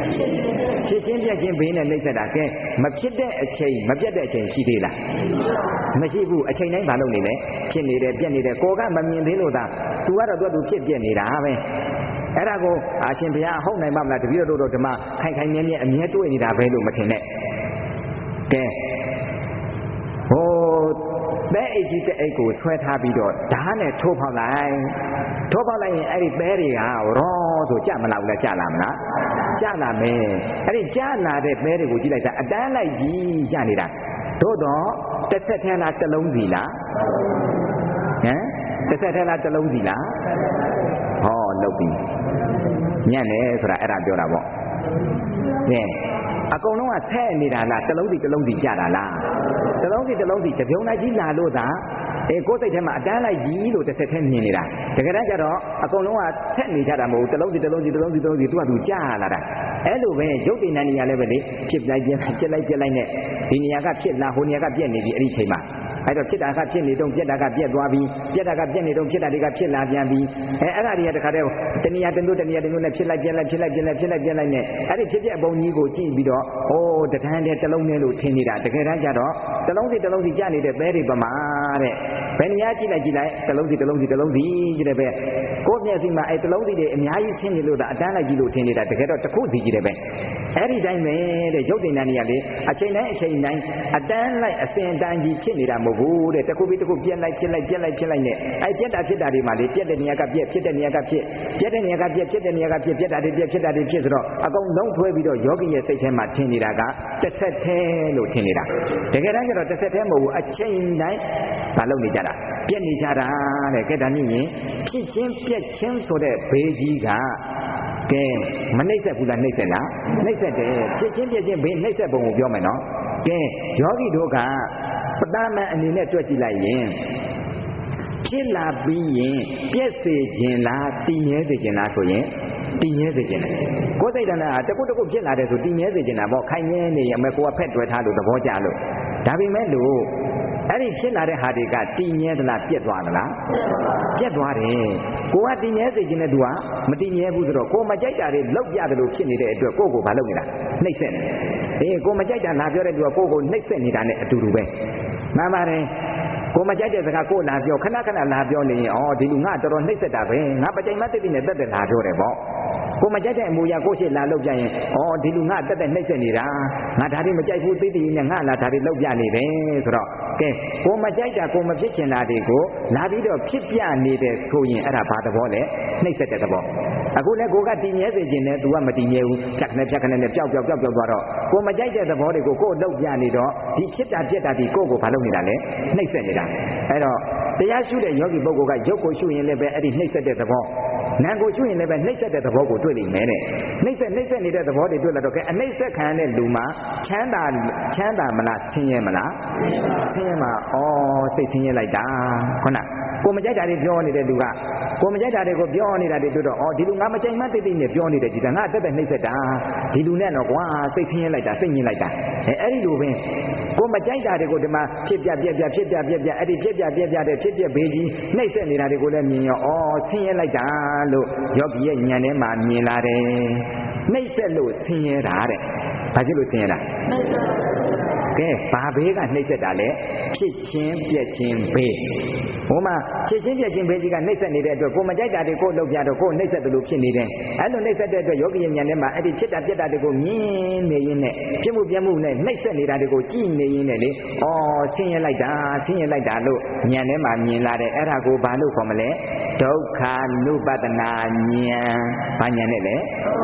ဖြစ်ချင်းပြက်ချင်းဘေးနဲ့နှိမ့်ဆက်တာကဲမဖြစ်တဲ့အချိန်မပြတ်တဲ့အချိန်ရှိသေးလားမရှိဘူးအချိန်တိုင်းမလုပ်နေလေဖြစ်နေတယ်ပြက်နေတယ်ကိုကမမြင်သေးလို့သာ तू ကတော့သူဖြစ်ပြက်နေတာပဲအဲ့ဒါကိုအရှင်ဘုရားဟုတ်နိုင်ပါမလားတပည့်တော်တို့ဓမ္မခိုင်ခိုင်မြဲမြဲအမြဲတွေ့နေတာပဲလို့မထင်နဲ့ကဲဟိုပဲအိတ်ကြီးတဲ့အိတ်ကိုဆွဲထားပြီးတော့ဓာတ်နဲ့ထိုးဖောက်လိုက်ရင်အဲ့ဒီပဲတွေကရောဆိုကြမလာဘူးလားကြလာမလားကြလာမယ်အဲ့ဒီကြလာတဲ့ပဲတွေကိုကြည့်လိုက်တာအတန်းလိုက်ကြီးကြနေတာသို့တော့တစ်ဆက်ထဲလားတစ်လုံးစီလားဟမ်တစ်ဆက်ထဲလားတစ်လုံးစီလားဟောလုပ်ပြီညံ့တယ်ဆိုတာအဲ့ဒါပြောတာပေါ့ကဲအကုန်လုံးကဆက်နေတာလားတစ်လုံးစီကြတာလားတစ်လုံးစီတပြုံလိုက်ကြီးလာလို့သာကိုယ်စိတ်ထဲမှာအတန်းလိုက်ကြီးလို့တစ်ဆက်ထဲမြင်နေတာတကယ်တမ်းကျတော့အကုန်လုံးကဆက်နေကြတာမဟုတ်တစ်လုံးစီသူကသူကြားလာတာအဲ့လိုပဲရုပ်တည်နေရလဲပဲလေဖြစ်လိုက်ပြက်လိုက်နဲ့ဒီနေရာကဖြစ်လာဟိုနေရာကပြက်နေပြီအဲ့ဒီချိန်မှာအဲ့တော့ဖြစ်တာကဖြစ်နေတော့ပြက်တာကပြက်သွားပြီးပြက်တာကပြက်နေတော့ဖြစ်တာတွေကဖြစ်လာပြန်ပြီးအဲ့ဒါတွေကတခါတည်းတဏှာတစ်မျိုးနဲ့ဖြစ်လိုက်နဲ့အဲ့ဒီဖြစ်ပြက်ပုံကြီးကိုကြည့်ပြီးတော့ဟိုတခန်းတည်းတစ်လုံးနဲ့လို့ထင်နေတာတကယ်တမ်းကျတော့တစ်လုံးစီကြာနေတဲ့ပဲတွေပမာတဲ့ဘယ်နေရာကြည့်လိုက်တစ်လုံးစီကြည့်တယ်ပဲကိုယ့်မျက်စိမှာအဲ့တစ်လုံးစီတွေအများကြီးထင်နေလို့ဒါအတန်းလိုက်ကြည့်လို့ထင်နေတာတကယ်တော့တစ်ခုစီကြည့်တယ်ပဲအဲ့ဒီတိုင်းပဲတဲ့ရုပ်တင်တဲ့နေရာလေအချိန်တိုင်းအတန်းလိုက်အစဉ်အတန်းကြီးဖြစ်နေတာမဟုတ်ဘူးတဲ့တစ်ခုပြီးတစ်ခုပြက်လိုက်နဲ့အဲ့ပြက်တာဖြစ်တာတွေမှာလေပြက်တဲ့နေရာကပြက်ဖြစ်တဲ့နေရာကဖြစ်ပြက်တဲ့နေရာကပြက်ဖြစ်တဲ့နေရာကဖြစ်ပြက်တာတွေပြက်ဖြစ်တာတွေဖြစ်ဆိုတော့အကုန်လုံးထွဲပြီးတော့ယောဂီရဲ့စိတ်ထဲမှာထင်နေတာကတစ်ဆက်တည်းလို့ထင်နေတာတကယ်တမ်းကျတော့တစ်ဆက်တည်းမဟုတ်ဘူးအချိန်တိုင်းမလုပ်နေကြတာပြက်နေကြတာတဲ့ကဲဒါနည်းရင်ဖြစ်ချင်းပြက်ချင်းဆိုတဲ့ဘေးကြီးကကဲမနှိမ့်ဆက်ဘူးလားနှိမ့်ဆက်လားနှိမ့်ဆက်တယ်ဖြစ်ချင်းပြက်ချင်းဘေးနှိမ့်ဆက်ပုံကိုပြောမယ်နော်ကဲယောဂီတို့ကပတမန်အနေနဲ့တွက်ကြည့်လိုက်ရင်ဖြစ်လာပြီးရင်ပြက်စေခြင်းလားတည်မြဲစေခြင်းလားဆိုရင်တည်မြဲစေခြင်းလားကိုယ်စိတ်တဏ္ဍာတကုတ်ဖြစ်လာတယ်ဆိုတည်မြဲစေခြင်းလားပေါ့ခိုင်မြဲနေရင်အမေကိုကဖက်တွယ်ထားလို့သဘောကျလို့ဒါပေမဲ့လို့အဲ့ဒီဖြစ်လာတဲ့ဟာတွေကတည်မြဲသလားပြက်သွားသလားပြက်သွားတယ်ကိုကတည်မြဲစေခြင်းနဲ့သူကမတည်မြဲဘူးဆိုတော့ကိုမကြိုက်တာတွေလောက်ပြတယ်လို့ဖြစ်နေတဲ့အတွက်ကိုကိုဘာလုပ်နေတာနှိမ့်ဆက်နေကိုမကြိုက်တာလာပြောတဲ့သူကကိုနှိမ့်ဆက်နေတာနဲ့အတူတူပဲမှန်ပါတယ်ကိုမကြိုက်တဲ့စကားကိုလာပြောခဏလာပြောနေရင်ဒီလူငါတော်တော်နှိမ့်ဆက်တာပဲငါပကြိမ်မသိသိနဲ့တက်လာပြောတယ်ပေါ့ကိုမကြိုက်တဲ့အမူအရာကိုရှေ့လာလောက်ကြရင်ဒီလူငါတက်နှိမ့်ဆက်နေတာငါဒါတွေမကြိုက်ဘူးသိသိနဲ့ငါလာဒါတွေလောက်ပြနေတယ်ဆိုတော့ကဲကိုမကြိုက်တာကိုမဖြစ်ချင်တာတွေကိုလာပြီးတော့ဖြစ်ပြနေတယ်ဆိုရင်အဲ့ဒါဘာသဘောလဲနှိမ့်ဆက်တဲ့သဘောအခုလည်းကိုကတည်မြဲစေခြင်းနဲ့ तू ကမတည်မြဲဘူးဖြတ်ခနဲ့ပျောက်သွားတော့ကိုမကြိုက်တဲ့သဘောတွေကိုကိုလောက်ပြနေတော့ဒီဖြစ်တာပြက်တာဒီကိုဘာလုပ်နေတာလဲနှိမ့်ဆက်နေတာအဲ့တော့တရားရှုတဲ့ယောဂီပုဂ္ဂိုလ်ကရုပ်ကိုရှုရင်လည်းပဲအဲ့ဒီနှိမ့်ဆက်တဲ့သဘောနာမ်ကိုရှုရင်လည်းပဲနှိမ့်ဆက်တဲ့သဘောကိုတွေ့လိမ့်မယ်တဲ့နှိမ့်ဆက်နေတဲ့သဘောတွေတွေ့လာတော့ကဲအနှိမ့်ဆက်ခံတဲ့လူမှာချမ်းသာမလားဆင်းရဲမလားဆင်းရဲမှာစိတ်ဆင်းရဲလိုက်တာခုနကိုမကြိုက်တာတွေပြောနေတဲ့လူကကိုမကြိုက်တာတွေကိုပြောနေတာတွေတွေ့တော့ဒီလူငါမကြိုက်မှသိနဲ့ပြောနေတယ်ဒီကငါတက်နှိမ့်ဆက်တာဒီလူနဲ့တော့ကွာစိတ်ဆင်းရဲလိုက်တာစိတ်ညစ်လိုက်တာအဲ့ဒီလိုပဲကိုမကြိုက်တာတွေကိုဒီမှာဖြစ်ပြအဲ့ဒီဖြစ်ပြတဲ့ဖြစ်ပြဘေးကြီးနှိမ့်ဆက်နေတာတွေကိုလည်းမြင်ရောဆင်းရဲလိုက်တာလို့ယောဂီရဲ့ဉာဏ်ထဲမှာမြင်လာတယ်နှိမ့်ဆက်လို့ဆင်းရဲတာတဲ့ဘာဖြစ်လို့ဆင်းရဲတာကဲဘာဘေးကနှိမ့်ဆက်တာလဲဖြစ်ချင်းပြက်ချင်းဘေးဟိုမှာဖြစ်ချင်းပြက်ချင်းဘေးကြီးကနှိမ့်ဆက်နေတဲ့အတွက်ကိုမကြိုက်တာတွေကိုလောက်ပြတော့ကိုနှိမ့်ဆက်တယ်လို့ဖြစ်နေတယ်အဲ့လိုနှိမ့်ဆက်တဲ့အတွက်ယောဂီရဲ့ဉာဏ်ထဲမှာအဲ့ဒီဖြစ်တာပြက်တာတွေကိုမြင်နေရင်းနဲ့ဖြစ်မှုပြမှုနဲ့နှိမ့်ဆက်နေတာတွေကိုကြည့်နေရင်းနဲ့လေဆင်းရဲလိုက်တာလို့ဉာဏ်ထဲမှာမြင်လာတယ်အဲ့ဒါကိုဘာလို့ခေါ်မလဲဒုက္ခ ानु ပတနာဉာဏ်ဘာဉာဏ်နဲ့လဲ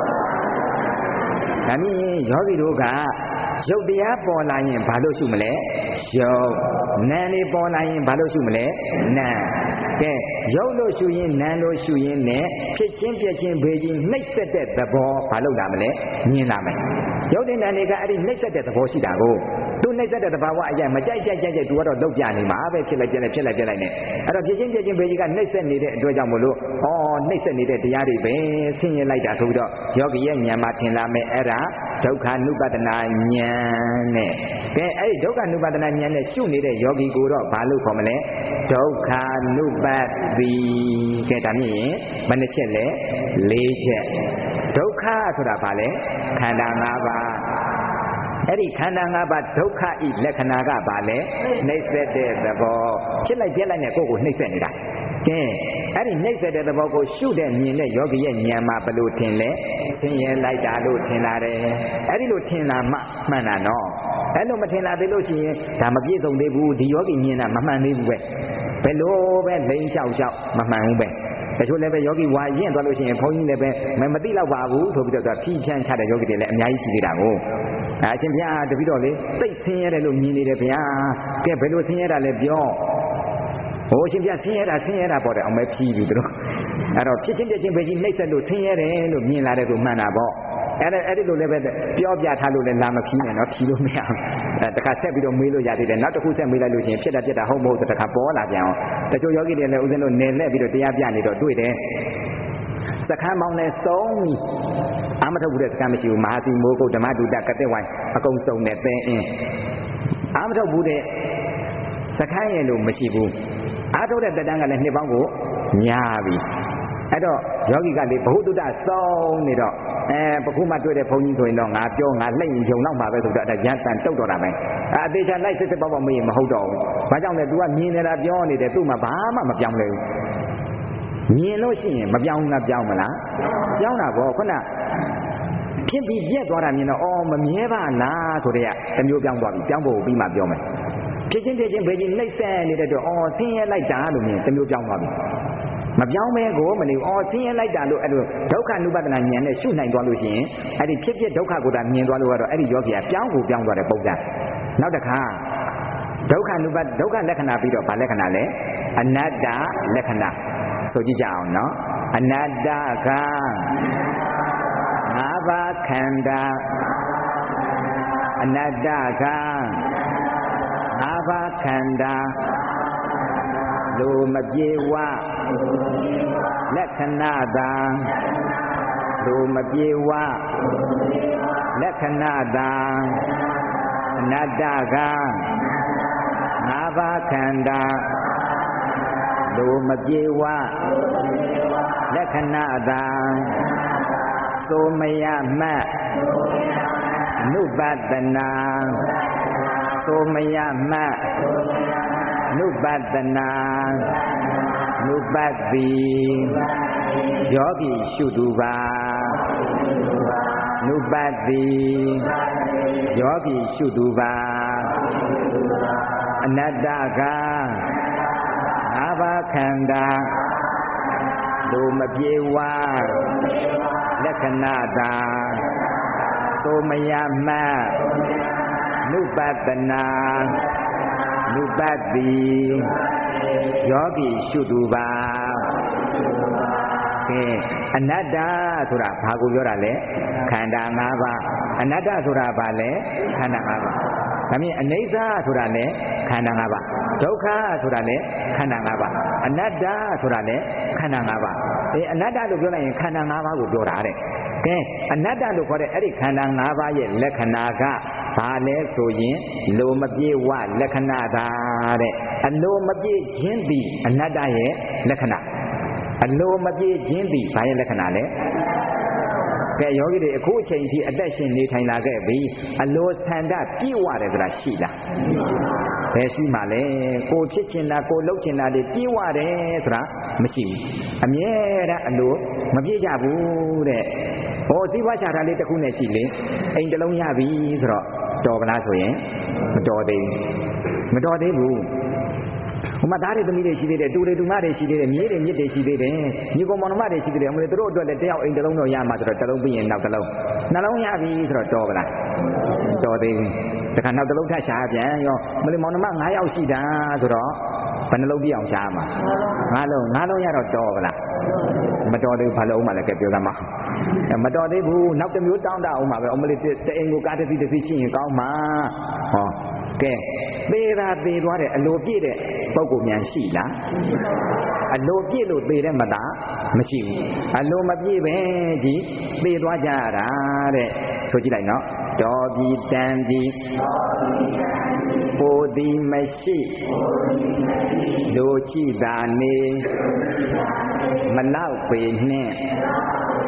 ဒါမြင်ယောဂီတို့ကရုပ်တရားပေါ်လာရင်ဘာလို့ရှုမလဲရုပ်နာမ်တွေပေါ်လာရင်ဘာလို့ရှုမလဲနာမ်ကဲရုပ်လို့ရှုရင်နာမ်လို့ရှုရင်နဲ့ဖြစ်ချင်းပြက်ချင်းဘေးကြီးနှိမ့်ဆက်တဲ့သဘောဘာလို့လာမလဲမြင်လာမယ်ရုပ်တင်နာမ်တွေကအဲ့ဒီနှိမ့်ဆက်တဲ့သဘောရှိတာကိုသူနှိမ့်ဆက်တဲ့သဘာဝအရာမကြိုက်သူကတော့လောက်ပြနေမှာပဲဖြစ်လိုက်နဲ့အဲ့တော့ဖြစ်ချင်းပြက်ချင်းဘေးကြီးကနှိမ့်ဆက်နေတဲ့အတွက်ကြောင့်မို့လို့နှိမ့်ဆက်နေတဲ့တရားတွေပဲဆင်းရဲလိုက်တာဆိုပြီးတော့ယောဂီရဲ့ဉာဏ်မှာထင်လာမယ်အဲ့ဒါဒုက္ခ ानु ပတနာဉာဏ်နဲ့ကဲအဲ့ဒီဒုက္ခ ानु ပတနာဉာဏ်နဲ့ရှုနေတဲ့ယောဂီကိုတော့ဘာလို့ခေါ်မလဲဒုက္ခ ानु ပတ္တိကဲဒါမြင်ရင်ဘယ်နှချက်လဲ၄ချက်ဒုက္ခဆိုတာဘာလဲခန္ဓာ၅ပါးအဲ့ဒီခန္ဓာ၅ပါးဒုက္ခဤလက္ခဏာကဘာလဲနှိမ့်ဆက်တဲ့သဘောဖြစ်လိုက်ပြက်လိုက်နဲ့ကိုယ့်ကိုနှိမ့်ဆက်နေတာကဲအဲ့ဒီနှိမ့်ဆက်တဲ့သဘောကိုရှုတဲ့မြင်တဲ့ယောဂီရဲ့ဉာဏ်မှာဘယ်လိုထင်လဲဆင်းရဲလိုက်တာလို့ထင်လာတယ်အဲ့ဒီလိုထင်လာမှမှန်တာနော်အဲ့လိုမထင်လာသေးလို့ရှိရင်ဒါမပြည့်စုံသေးဘူးဒီယောဂီမြင်တာမမှန်သေးဘူးပဲဘယ်လိုပဲလိမ့်လျှောက်လျှောက်မမှန်ဘူးပဲတချို့လည်းပဲယောဂီဝါရင့်သွားလို့ရှိရင်ဘုန်းကြီးလည်းပဲမသိတော့ပါဘူးဆိုပြီးတော့ဖြီးဖြန်းချတဲ့ယောဂီတွေလည်းအများကြီးရှိသေးတာကိုအရှင်ဘုရားတပည့်တော်လေသိဆင်းရဲတယ်လို့မြင်နေတယ်ဗျာကဲဘယ်လိုဆင်းရဲတာလဲပြောဟိုရှင်ဘုရားဆင်းရဲတာပေါ့တဲ့အမဲဖြီးပြီးတို့အဲ့တော့ဖြစ်ချင်းပြချင်းပဲကြီးနှိမ့်ဆက်လို့ဆင်းရဲတယ်လို့မြင်လာတဲ့သူမှန်တာပေါ့အဲ့ဒီလိုလည်းပဲပြောပြထားလို့လည်းလာမဖြီးနဲ့နော်ဖြီးလို့မရဘူးတခါဆက်ပြီးတော့မေးလို့ရသေးတယ်နောက်တစ်ခုဆက်မေးလိုက်လို့ရှိရင်ဖြစ်တာဟုတ်မဟုတ်တခါပေါ်လာပြန်အောင်တချို့ယောဂီတွေလည်းဦးဇင်းတို့နယ်လှည့်ပြီးတော့တရားပြနေတော့တွေ့တယ်စခန်းပေါင်းနဲ့စုံပြီးအာမထုတ်ဘူးတဲ့စခန်းမရှိဘူးမဟာစီမိုးကုတ်ဓမ္မတုတ္တကတဲ့ဝိုင်းအကုန်စုံတဲ့သင်အင်းအာမထုတ်ဘူးတဲ့စခန်းရဲ့လို့မရှိဘူးအားထုတ်တဲ့တက်တန်းကလည်းနှစ်ပေါင်းကိုညာပြီအဲ့တော့ယောဂီကလေဘ ഹു တုတ္တစုံနေတော့ပခုမှတွေ့တဲ့ဘုန်းကြီးဆိုရင်တော့ငါပြောငါလှိမ့်ရင်ဂျုံတော့မှာပဲဆိုတော့ရန်တန်တုတ်တော့တာပဲအသေးချာလိုက်စစ်ပေါ့မေးရင်မဟုတ်တော့ဘူးဘာကြောင့်လဲ तू ကမြင်နေတာပြောနေတယ်သူ့မှာဘာမှမပြောင်းလဲဘူးမြင်လို့ရှိရင်မပြောင်းဘူးလားပြောင်းမလားပြောင်းတာပေါ့ခုနဖြစ်ပြီးပြက်သွားတာမြင်တော့အော်မမြဲပါလားဆိုတဲ့ကတစ်မျိုးပြောင်းသွားပြီပြောင်းဖို့ပြီးမှပြောမယ်ဖြစ်ချင်းဘယ်ကြီးနှိမ့်ဆက်နေတဲ့တော့အော်ဆင်းရဲလိုက်တာလို့မြင်တစ်မျိုးပြောင်းသွားပြီမပြောင်းမဲကိုမနေဘူးအော်ဆင်းရဲလိုက်တာလို့အဲ့လိုဒုက္ခ ानु ပဒနာဉာဏ်နဲ့ရှုနိုင်သွားလို့ရှိရင်အဲ့ဒီဖြစ်ဖြစ်ဒုက္ခကိုသာမြင်သွားလို့ကတော့အဲ့ဒီယောဂီကပြောင်းသွားတဲ့ပုံစံနောက်တစ်ခါဒုက္ခ ानु ပဒုက္ခလက္ခဏာပြီးတော့ဗာလက္ခဏာလဲအနတ္တလက္ခဏာဆိုကြည့်ကြအောင်နော်အနတ္တကငါးပါးခန္ဓာအနတ္တကငါးပါးခန္ဓာလိုမပြေဝလက္ခဏာသာလိုမပြေဝလက္ခဏာသာအနတ္တကငါးပါးခန္ဓာလိုမပြေဝလက္ခဏာသာသို့မယမတ်အနုပဒနာသို့မယမတ်နုပဒနာနုပတိယောဂီရှုသူပါနုပတိယောဂီရှုသူပါအနတ္တကငါးပါးခန္ဓာလိုမပြေဝလက္ခဏာသာသို့မယမတ်နုပဒနာနုပတိယောဂီရှုသူပါကဲအနတ္တဆိုတာဘာကိုပြောတာလဲခန္ဓာ၅ပါးအနတ္တဆိုတာဘာလဲခန္ဓာ၅ပါးဒါမြင်အနိစ္စဆိုတာလဲခန္ဓာ၅ပါးဒုက္ခဆိုတာလဲခန္ဓာ၅ပါးအနတ္တဆိုတာလဲခန္ဓာ၅ပါးအနတ္တလို့ပြောလိုက်ရင်ခန္ဓာ၅ပါးကိုပြောတာတဲ့ကဲအနတ္တလို့ခေါ်တဲ့အဲ့ဒီခန္ဓာ၅ပါးရဲ့လက္ခဏာကဘာလဲဆိုရင်လိုမပြေဝလက္ခဏာသာတဲ့အလိုမပြေခြင်းသည်အနတ္တရဲ့လက္ခဏာအလိုမပြေခြင်းသည်ဘာရဲ့လက္ခဏာလဲကဲယောဂီတွေအခုအချိန်ထိအသက်ရှင်နေထိုင်လာခဲ့ပြီအလိုဆန္ဒပြည့်ဝတယ်ဆိုတာရှိလားဘယ်ရှိမှလဲကိုဖြစ်ချင်တာကိုလုပ်ချင်တာတွေပြည့်ဝတယ်ဆိုတာမရှိဘူးအမြဲတမ်းအလိုမပြည့်ကြဘူးတဲ့ဟောသီးပွားချတာလေးတစ်ခုနဲ့ရှိလေအိမ်တစ်လုံးရပြီဆိုတော့တော်ကလားဆိုရင်မတော်သေးဘူးဟိုမှာသားတွေသမီးတွေရှိသေးတယ်တူတွေတူမတွေရှိသေးတယ်မြေးတွေမြစ်တွေရှိသေးတယ်ညီကောင်မောင်နှမတွေရှိသေးတယ်အမလေးတို့အတွက်လည်းတယောက်အိမ်တစ်လုံးတော့ရမှာဆိုတော့တစ်လုံးပြီးရင်နောက်တစ်လုံးနှလုံးရပြီဆိုတော့တော်ကလားတော်သေးဘူးတခါနောက်တစ်လုံးထပ်ရှာပြန်ရောမလေးမောင်နှမ9ယောက်ရှိတာဆိုတော့ဘယ်နှလုံးပြအောင်ရှာမှာ9လုံးရတော့တော်ကလားမတော်သေးဘူးဘာလို့အောင်မလဲကဲပြောသမှာမတော်သေးဘူးနောက်တစ်မျိုးတောင်းတအောင်မှာပဲအမလေးတအိမ်ကိုကားတစ်စီးရှိရင်ကောင်းမှာဟောကဲသေးသွားတဲ့အလိုပြည့်တဲ့ပုဂ္ဂိုလ်များရှိလားအလိုပြည့်လို့သေတဲ့မသားမရှိဘူးအလိုမပြည့်ပဲကြီးသေသွားကြရတာတဲ့ဆိုကြည့်လိုက်နော်တော်ပြီတန်ပြီပိုသည်မရှိလိုချိတာနေမလောက်ပေနှင့်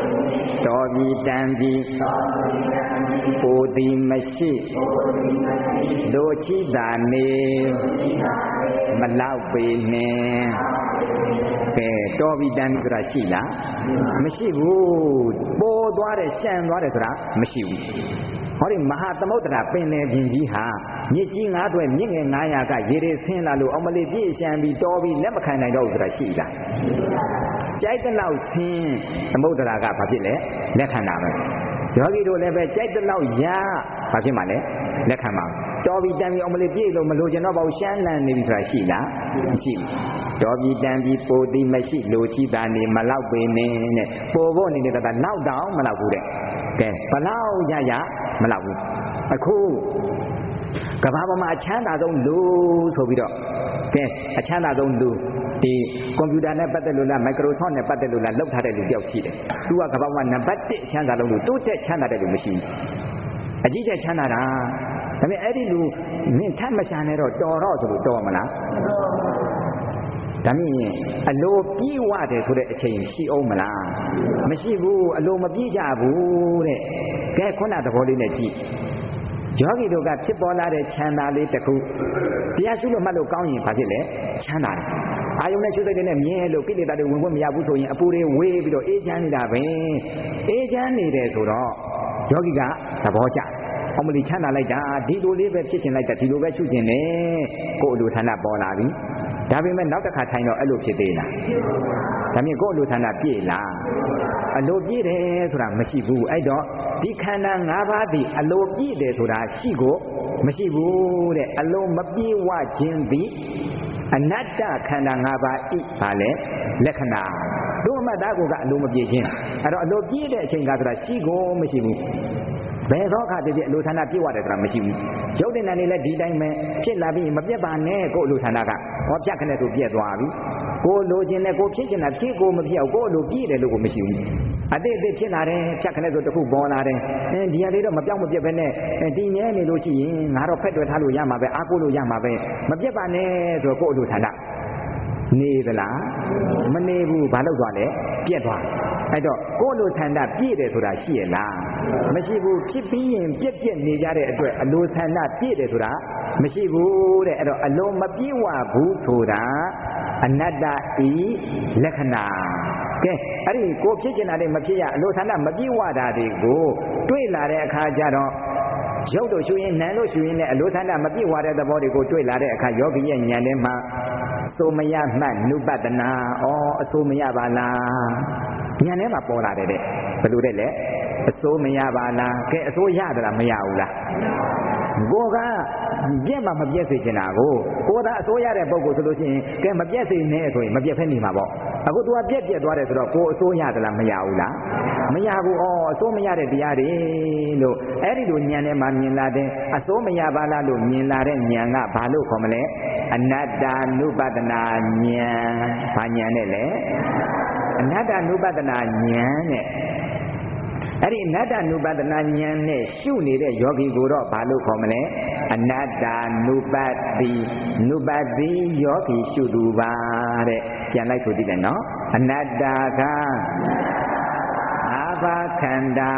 တော်ပြီတန်ပြီပိုသည်မရှိလိုချီတာနေမလောက်ပေနဲ့ကဲတော်ပြီတန်ပြီဆိုတာရှိလားမရှိဘူးပေါ်သွားတယ်ရှံသွားတယ်ဆိုတာမရှိဘူးဟောဒီမဟာသမုဒ္ဒရာပင်လယ်ပြင်ကြီးဟာမြစ်ကြီး9တွဲမြစ်ငယ်900ကရေတွေဆင်းလာလို့အောင်မလေးပြည့်ရှံပြီးတော်ပြီးလက်မခံနိုင်တော့ဘူးဆိုတာရှိလားကြိုက်တဲ့လောက်ဆင်းသမုဒ္ဒရာကဘာဖြစ်လဲလက်ခံတာပဲယောဂီတို့လည်းပဲကြိုက်တဲ့လောက်ရဘာဖြစ်မှာလဲလက်ခံပါတော်ပြီးတန်ပြီးအောင်မလေးပြည့်လို့မလို့ကျင်တော့ဘာရှမ်းလန့်နေပြီဆိုတာရှိလားမရှိဘူးတော်ပြီးတန်ပြီးပိုသည်မရှိလိုချီတာနေမလောက်ပေနဲ့တဲ့ပိုဖို့နေတဲ့ကနောက်တောင်မလောက်ဘူးတဲ့ကဲဘလောက်ရမလောက်ဘူးအခုကဘာပေါ်မှာအချမ်းသာဆုံးလူဆိုပြီးတော့ကဲအချမ်းသာဆုံးလူဒီကွန်ပျူတာနဲ့ပတ်သက်လို့လား Microsoft နဲ့ပတ်သက်လို့လားလောက်ထားတဲ့လူတယောက်ရှိတယ်သူကကဘာပေါ်မှာနံပါတ်1အချမ်းသာဆုံးလူတိုးတက်ချမ်းသာတဲ့လူမရှိဘူးအကြီးကျယ်ချမ်းသာတာဒါပေမဲ့အဲ့ဒီလူနင်ထပ်မရှာနဲ့တော့တော်တော့ဆိုလို့တော်မလားဒါမြင်အလိုပြေးဝတယ်ဆိုတဲ့အချိန်ရှိအောင်မလားမရှိဘူးအလိုမပြေးကြဘူးတဲ့ကဲခုနသဘောလေးနဲ့ကြည့်ယောဂီတို့ကဖြစ်ပေါ်လာတဲ့ချမ်းသာလေးတစ်ခုတရားရှုလို့မှတ်လို့ကောင်းရင်ဘာဖြစ်လဲချမ်းသာတယ်အာယုန်နဲ့ရှုစိတ်နဲ့မြင်လို့ကိလေသာတွေဝင်ခွင့်မရဘူးဆိုရင်အပူတွေဝေးပြီးတော့အေးချမ်းနေတာပဲအေးချမ်းနေတယ်ဆိုတော့ယောဂီကသဘောကျအမလီချမ်းသာလိုက်တာဒီလိုလေးပဲဖြစ်ချင်လိုက်တာဒီလိုပဲရှုချင်တယ်ကိုယ်အလိုဌာနပေါ်လာပြီဒါပေမဲ့နောက်တစ်ခါထိုင်တော့အဲ့လိုဖြစ်သေးလားဒါမြင်ကိုယ်အလိုဌာနပြည့်လားအလိုပြည့်တယ်ဆိုတာမရှိဘူးအဲ့တော့ဒီခန္ဓာ၅ပါးသည်အလိုပြည့်တယ်ဆိုတာရှိကိုမရှိဘူးတဲ့အလိုမပြည့်ဝခြင်းသည်အနတ္တခန္ဓာ၅ပါးဤပါလေလက္ခဏာတို့အမှတ်သားကအလိုမပြည့်ခြင်းအဲ့တော့အလိုပြည့်တဲ့အချိန်ကဆိုတာရှိကိုမရှိဘူးဘယ်သောအခါတည်းအလိုဌာနပြည့်ဝတယ်ဆိုတာမရှိဘူးရုပ်တင်တယ်လည်းဒီတိုင်းပဲဖြစ်လာပြီးမပြတ်ပါနဲ့ကိုယ်အလိုဌာနကဟောပြတ်ခနဲ့ဆိုပြည့်သွားပြီကိုယ်လိုချင်တယ်ကိုဖြစ်ချင်တာဖြစ်ကိုမဖြစ်အောင်ကိုယ်အလိုပြည့်တယ်လို့ကိုမရှိဘူးအတိတ်ဖြစ်လာတယ်ဖြတ်ခနဲ့ဆိုတစ်ခုပေါ်လာတယ်ဒီဟာလေးတော့မပြောင်းမပြတ်ပဲနဲ့တည်မြဲနေလို့ရှိရင်ငါတော့ဖက်တွယ်ထားလို့ရမှာပဲအားကိုးလို့ရမှာပဲမပြတ်ပါနဲ့ဆိုကိုယ်အလိုဌာနနေသလားမနေဘူးဘာလို့သွားလဲပြက်သွားအဲ့တော့ကိုယ်လိုဌာနပြည့်တယ်ဆိုတာရှိရလားမရှိဘူးဖြစ်ပြီးရင်ပြက်ပြက်နေကြတဲ့အတွက်အလိုဌာနပြည့်တယ်ဆိုတာမရှိဘူးတဲ့အဲ့တော့အလိုမပြည့်ဝဘူးဆိုတာအနတ္တဤလက္ခဏာကဲအဲ့ဒီကိုဖြစ်ကျင်တာတွေမဖြစ်ရအလိုဌာနမပြည့်ဝတာတွေကိုတွေ့လာတဲ့အခါကျတော့ရုပ်တို့ရှုရင်နာမ်တို့ရှုရင်လည်းအလိုဌာနမပြည့်ဝတဲ့သဘောတွေကိုတွေ့လာတဲ့အခါယောဂီရဲ့ဉာဏ်ထဲမှာဆိုမရမှတ်နုပတနာအဆိုမရပါလားဉာဏ်ထဲမှာပေါ်လာတယ်တဲ့ဘယ်လိုတဲ့လဲအစိုးမရပါလားကဲအစိုးရသလားမရဘူးလားကိုကပြက်မှမပြက်စေချင်တာကိုသာအစိုးရတဲ့ပုဂ္ဂိုလ်ဆိုလို့ရှိရင်ကဲမပြက်စေနဲ့ဆိုရင်မပြက်ဖက်နေမှာပေါ့အခု तू ကပြက်သွားတယ်ဆိုတော့ကိုအစိုးရသလားမရဘူးလားမရဘူးအစိုးမရတဲ့တရားတွေလို့အဲ့ဒီလိုဉာဏ်ထဲမှာမြင်လာတဲ့အစိုးမရပါလားလို့မြင်လာတဲ့ဉာဏ်ကဘာလို့ခေါ်မလဲအနတ္တနုပဒနာဉာဏ်ဘာဉာဏ်နဲ့လဲအနတ္တနုပဒနာဉာဏ်နဲ့အဲ့ဒီအနတ္တနုပဒနာဉာဏ်နဲ့ရှုနေတဲ့ယောဂီကိုတော့ဘာလို့ခေါ်မလဲအနတ္တနုပတိယောဂီရှုသူပါတဲ့ပြန်လိုက်ဆိုကြည့်တယ်နော်အနတ္တကအာဘာခန္ဓာ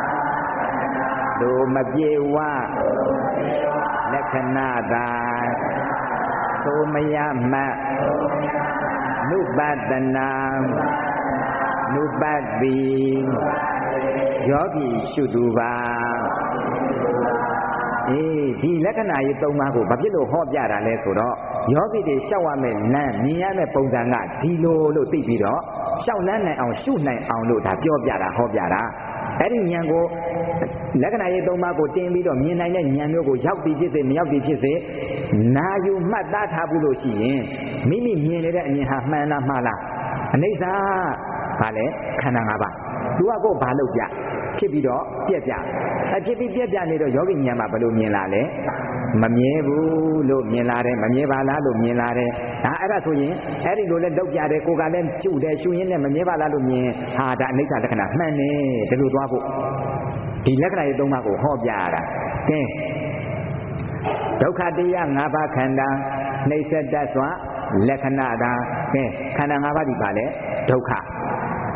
တို့မပြေဝလက္ခဏာသာသို့မရမှတ်နုပဒနာနုပတိယောဂီရှုသူပါဒီလက္ခဏာကြီး၃ပါးကိုဘာဖြစ်လို့ဟောပြတာလဲဆိုတော့ယောဂီတွေလျှောက်ရမယ့်လမ်းမြင်ရမယ့်ပုံစံကဒီလိုလို့သိပြီးတော့လျှောက်လန်းနိုင်အောင်ရှုနိုင်အောင်လို့ဒါပြောပြတာဟောပြတာအဲ့ဒီဉာဏ်ကိုလက္ခဏာရေး၃ပါးကိုတင်ပြီးတော့မြင်နိုင်တဲ့ဉာဏ်မျိုးကိုရောက်ပြီးဖြစ်စေမရောက်ပြီးဖြစ်စေနာယူမှတ်သားထားဘူးလို့ရှိရင်မိမိမြင်နေတဲ့အမြင်ဟာမှန်လားမှားလားအနိစ္စဘာလဲခန္ဓာ၅ပါးသူကကိုဘာလို့ပြဖြစ်ပြီးတော့ပြက်ပြဖြစ်ပြီးပြက်ပြနေတော့ယောဂီဉာဏ်မှာဘယ်လိုမြင်လာလဲမမြဲဘူးလို့မြင်လာတယ်မမြဲပါလားလို့မြင်လာတယ်ဒါအဲ့ဒါဆိုရင်အဲ့ဒီလိုလဲလောက်ပြတယ်ကိုကလည်းကျုတယ်ရှုရင်းနဲ့မမြဲပါလားလို့မြင်ဟာဒါအနိစ္စလက္ခဏာမှန်တယ်ဒီလိုသွားဖို့ဒီလက္ခဏာရေး၃ပါးကိုဟောပြရတာကဲဒုက္ခတရား၅ပါးခန္ဓာနှိစ္စတတ်စွာလက္ခဏာသာကဲခန္ဓာ၅ပါးဒီပါလေဒုက္ခ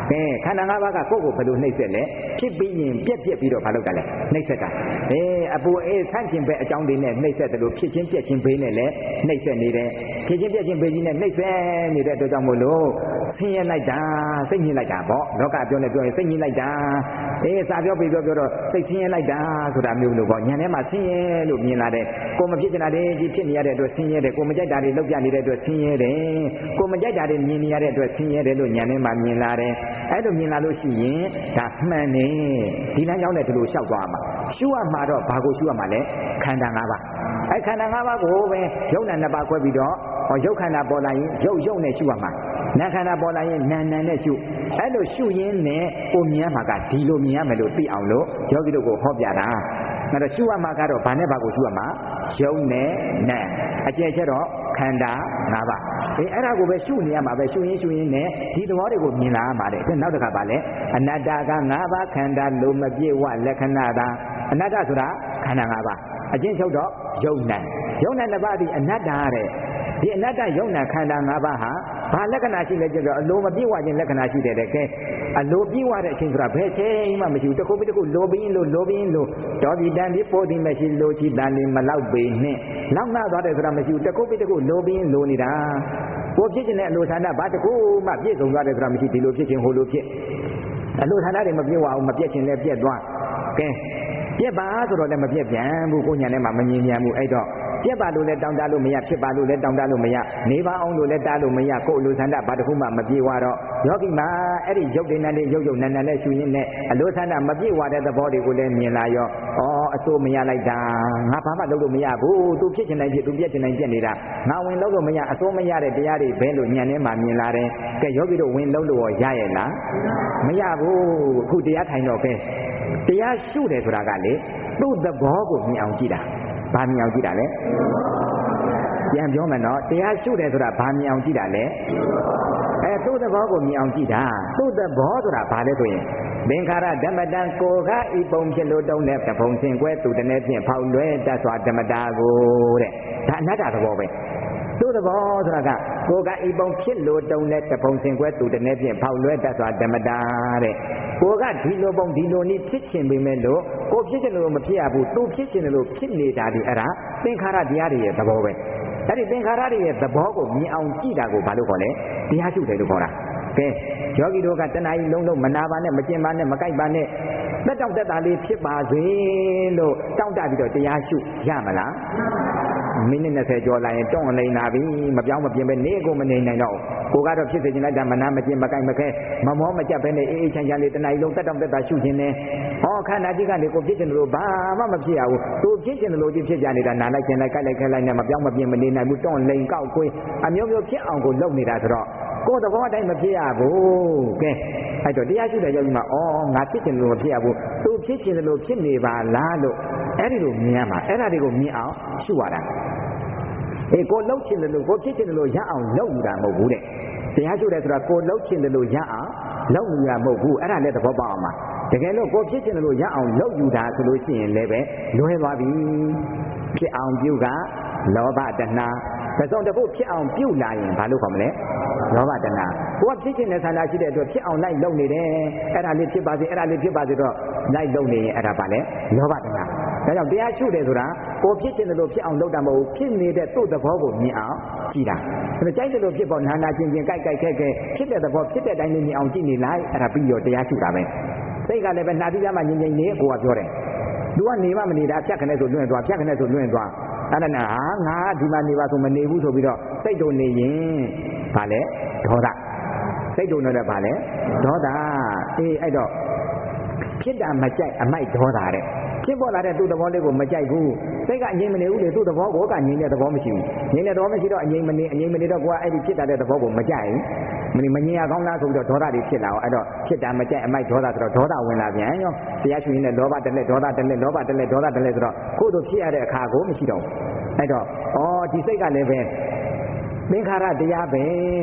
ခန္ဓာ၅ပါးကကိုယ့်ကိုဘယ်လိုနှိပ်စက်လဲဖြစ်ပြီးရင်ပြက်ပြီးတော့ဘာလုပ်တာလဲနှိပ်စက်တာအပူအေးဆန့်ကျင်ဘက်အကြောင်းတွေနဲ့နှိပ်စက်တယ်လို့ဖြစ်ချင်းပြက်ချင်းဘေးနဲ့လည်းနှိပ်စက်နေတယ်ဖြစ်ချင်းပြက်ချင်းဘေးကြီးနဲ့နှိပ်စက်နေတဲ့အတွက်ကြောင့်မို့လို့ဆင်းရဲလိုက်တာစိတ်ညစ်လိုက်တာပေါ့လောကပြောနေပြောရင်စိတ်ညစ်လိုက်တာစာပြောပြီးပြောတော့စိတ်ဆင်းရဲလိုက်တာဆိုတာမျိုးလို့ပေါ့ဉာဏ်ထဲမှာဆင်းရဲလို့မြင်လာတယ်ကိုမဖြစ်ချင်တာတွေကြီးဖြစ်နေရတဲ့အတွက်ဆင်းရဲတယ်ကိုမကြိုက်တာတွေလောက်ပြနေတဲ့အတွက်ဆင်းရဲတယ်ကိုမကြိုက်တာတွေမြင်နေရတဲ့အတွက်ဆင်းရဲတယ်လို့ဉာဏ်ထဲမှာမြင်လာတယ်အဲ့လိုမြင်လာလို့ရှိရင်ဒါမှန်နေဒီလမ်းကြောင်းနဲ့ဒီလိုလျှောက်သွားမှာရှုရမှာတော့ဘာကိုရှုရမှာလဲခန္ဓာ၅ပါးအဲ့ခန္ဓာ၅ပါးကိုပဲယုံနာနှစ်ပါးခွဲပြီးတော့ရုပ်ခန္ဓာပေါ်လာရင်ရုပ်နဲ့ရှုရမှာနာခန္ဓာပေါ်လာရင်နာနဲ့ရှုအဲ့လိုရှုရင်းနဲ့ကိုမြင်မှာကဒီလိုမြင်ရမယ်လို့သိအောင်လို့ယောဂီတို့ကိုဟောပြတာအဲ့တော့ရှုရမှာကတော့ဘာနဲ့ဘာကိုရှုရမှာယုံနဲ့နာအကျယ်ချက်တော့ခန္ဓာ၅ပါးအဲ့ဒါကိုပဲရှုနေရမှာပဲရှုရင်းနဲ့ဒီသဘောတွေကိုမြင်လာရမှာတဲ့နောက်တစ်ခါပါလဲအနတ္တက၅ပါးခန္ဓာလိုမပြည့်ဝလက္ခဏာသာအနတ္တဆိုတာခန္ဓာ၅ပါးအကျဉ်းချုပ်တော့ယုံနာနှစ်ပါးဒီအနတ္တတဲ့ဒီအနတ္တယုံနာခန္ဓာ၅ပါးဟာဘာလက္ခဏာရှိလဲကြည့်တော့အလိုမပြည့်ဝခြင်းလက္ခဏာရှိတယ်တဲ့ကဲအလိုပြည့်ဝတဲ့အချိန်ဆိုတာဘယ်ချိန်မှမရှိဘူးတစ်ခုပြီးတစ်ခုလိုပြီးလို့တော်ဒီတန်ပြီးပို့ဒီမရှိလို့ချီတန်နေမလောက်ပေနဲ့လောက်နာသွားတယ်ဆိုတာမရှိဘူးတစ်ခုပြီးတစ်ခုလိုပြီးလိုနေတာကိုဖြစ်ခြင်းနဲ့အလိုဌာနဘာတစ်ခုမှပြည့်စုံသွားတယ်ဆိုတာမရှိဒီလိုဖြစ်ခြင်းဟိုလိုဖြစ်အလိုဌာနတွေမပြည့်ဝအောင်မပြည့်ခြင်းလည်းပြည့်သွားကဲပြည့်ပါဆိုတော့လည်းမပြည့်ပြန်ဘူးကိုညာထဲမှာမငြင်းပြန်ဘူးအဲ့တော့ပြက်ပါလို့လည်းတောင်းတလို့မရဖြစ်ပါလို့လည်းတောင်းတလို့မရနေပါအောင်လို့လည်းတားလို့မရကိုယ်လူဆန္ဒဘာတစ်ခုမှမပြေဝတော့ယောဂီမှာအဲ့ဒီရုပ်တွေနဲ့ရုပ်နံနဲ့ရှုရင်းနဲ့အလိုဆန္ဒမပြေဝတဲ့သဘောတွေကိုလည်းမြင်လာရောအစိုးမရလိုက်တာငါဘာမှလုပ်လို့မရဘူးသူဖြစ်ချင်တိုင်းဖြစ်သူပြက်ချင်တိုင်းပြက်နေတာငါဝင်လုပ်လို့မရအစိုးမရတဲ့တရားတွေဘဲလို့ညံထဲမှာမြင်လာတယ်ကဲယောဂီတို့ဝင်လုပ်လို့ရရဲ့လားမရဘူးအခုတရားထိုင်တော့ပဲတရားရှုတယ်ဆိုတာကလေသူ့သဘောကိုမြင်အောင်ကြည့်တာဘာမြင်အောင်ကြည့်တာလဲပြန်ပြောမယ်နော်တရားရှုတယ်ဆိုတာဘာမြင်အောင်ကြည့်တာလဲသူ့သဘောကိုမြင်အောင်ကြည့်တာသူ့သဘောဆိုတာဘာလဲဆိုရင်သင်္ခါရဓမ္မတံကိုကဤပုံဖြစ်လို့တုံးတဲ့တပုံစင်ကွဲသူတည်းဖြင့်ဖောက်လွဲတတ်စွာဓမ္မတာကိုတဲ့ဒါအနတ္တသဘောပဲသူ့သဘောဆိုတာကကိုကဤပုံဖြစ်လို့တုံးတဲ့တပုံစင်ကွဲသူတည်းဖြင့်ဖောက်လွဲတတ်စွာဓမ္မတာတဲ့ကိုကဒီလိုပုံဒီလိုနည်းဖြစ်ခြင်းပေမဲ့လို့ကိုဖြစ်ခြင်းလို့မဖြစ်ရဘူးသူဖြစ်ခြင်းလို့ဖြစ်နေတာဒီအဲ့ဒါသင်္ခါရတရားတွေရဲ့သဘောပဲအဲ့ဒီသင်္ခါရတွေရဲ့သဘောကိုမြင်အောင်ကြည့်တာကိုဘာလို့ခေါ်လဲတရားရှုတယ်လို့ခေါ်တာကဲယောဂီတို့ကတဏှာကြီးလုံးမနာပါနဲ့မကျင်ပါနဲ့မကြိုက်ပါနဲ့သက်တောင့်သက်သာလေးဖြစ်ပါစေလို့တောင့်တပြီးတော့တရားရှုရမလားမိနစ်20ကျော်လာရင်တွန့်နေလာပြီမပြောင်းမပြင်းပဲနေကိုမနေနိုင်တော့ကိုကတော့ဖြစ်စေချင်လိုက်တာမနာမကျင်မကြိုက်မခဲမမောမကြက်ပဲနဲ့အေးအေးချမ်းချမ်းလေးတဏှာကြီးလုံးသက်တောင့်သက်သာရှုခြင်းနဲ့ခန္ဓာကြီးကနေကိုဖြစ်ချင်တယ်လို့ဘာမှမဖြစ်ရဘူးသူဖြစ်ချင်တယ်လို့ဖြစ်ကြနေတာနာလိုက်ကျင်လိုက်ကြိုက်လိုက်ခဲလိုက်နဲ့မပြောင်းမပြင်းမနေနိုင်ဘူးတွန့်လိန်ကောက်ကွေးအမျိုးမျိုးဖြစ်အောင်ကိုလုပ်နေတာဆိုတော့ကိုယ်သဘောတိုင်းမဖြစ်ရဘူးကဲအဲ့တော့တရားရှိတဲ့ယောဂီမှာငါဖြစ်ချင်တယ်လို့မဖြစ်ရဘူးသူဖြစ်ချင်တယ်လို့ဖြစ်နေပါလားလို့အဲ့ဒီလိုမြင်ရမှာအဲ့ဒါတွေကိုမြင်အောင်ရှုရတာကိုလှုပ်ချင်တယ်လို့ကိုဖြစ်ချင်တယ်လို့ရအောင်လုပ်နေတာမဟုတ်ဘူးတဲ့တရားရှုတယ်ဆိုတာကိုလှုပ်ချင်တယ်လို့ရအောင်လုပ်နေတာမဟုတ်ဘူးအဲ့ဒါလည်းသဘောပေါက်အောင်ပါတကယ်လို့ကိုဖြစ်ချင်တယ်လို့ရအောင်လုပ်ယူတာဆိုလို့ရှိရင်လည်းပဲလွဲသွားပြီဖြစ်အောင်ပြုကလောဘတဏှာတစ်စုံတစ်ခုဖြစ်အောင်ပြုလာရင်ဘာလို့ခေါ်မလဲလောဘတဏှာကိုကဖြစ်ချင်တဲ့ဆန္ဒရှိတဲ့အတွက်ဖြစ်အောင်လိုက်လုပ်နေတယ်အဲ့ဒါလေးဖြစ်ပါစေအဲ့ဒါလေးဖြစ်ပါစေတော့လိုက်လုပ်နေရင်အဲ့ဒါပါလေလောဘတဏှာဒါကြောင့်တရားရှုတယ်ဆိုတာကိုဖြစ်ချင်တယ်လို့ဖြစ်အောင်လုပ်တာမဟုတ်ဘူးဖြစ်နေတဲ့သူ့သဘောကိုမြင်အောင်ကြည့်တာဒါကြိုက်တယ်လို့ဖြစ်ပေါ်နာနာချင်းချင်းကြိုက်ကြိုက်ခဲခဲဖြစ်တဲ့သဘောဖြစ်တဲ့အတိုင်းလေးမြင်အောင်ကြည့်နေလိုက်အဲ့ဒါပြီးတော့တရားရှုတာပဲစိတ်ကလည်းပဲနှာပြီးသားမှငြိမ်ငြိမ်နေကိုကပြောတယ်သူကနေမှမနေတာဖြတ်ခနဲ့ဆိုလွင့်သွားဖြတ်ခနဲ့ဆိုလွင့်သွားအဲ့ဒါနဲ့ငါဒီမှာနေပါဆိုမနေဘူးဆိုပြီးတော့စိတ်တို့နေရင်ဗာလဲဒေါသစိတ်တို့နဲ့လည်းဗာလဲဒေါသအဲ့တော့ဖြစ်တာမကြိုက်အမိုက်ဒေါသတဲ့ဖြစ်ပေါ်လာတဲ့သူ့သဘောလေးကိုမကြိုက်ဘူးစိတ်ကအငြိမ်မနေဘူးလေသူ့သဘောကိုကငြိမ်တဲ့သဘောမရှိဘူးငြိမ်တဲ့သဘောမရှိတော့အငြိမ်မနေတော့ကိုကအဲ့ဒီဖြစ်တာတဲ့သဘောကိုမကြိုက်ဘူးမငြိမ်ရကောင်းလားဆိုပြီးတော့ဒေါသတွေဖြစ်လာအောင်အဲ့တော့ဖြစ်တာမကြိုက်အမိုက်ဒေါသဆိုတော့ဒေါသဝင်လာပြန်ရောတရားရှင်နဲ့လောဘတက်လက်ဒေါသတက်လက်လောဘတက်လက်ဒေါသတက်လက်ဆိုတော့ကိုယ်တို့ဖြစ်ရတဲ့အခါကိုမရှိတော့ဘူးအဲ့တော့ဒီစိတ်ကလည်းပဲသင်္ခါရတရားပဲ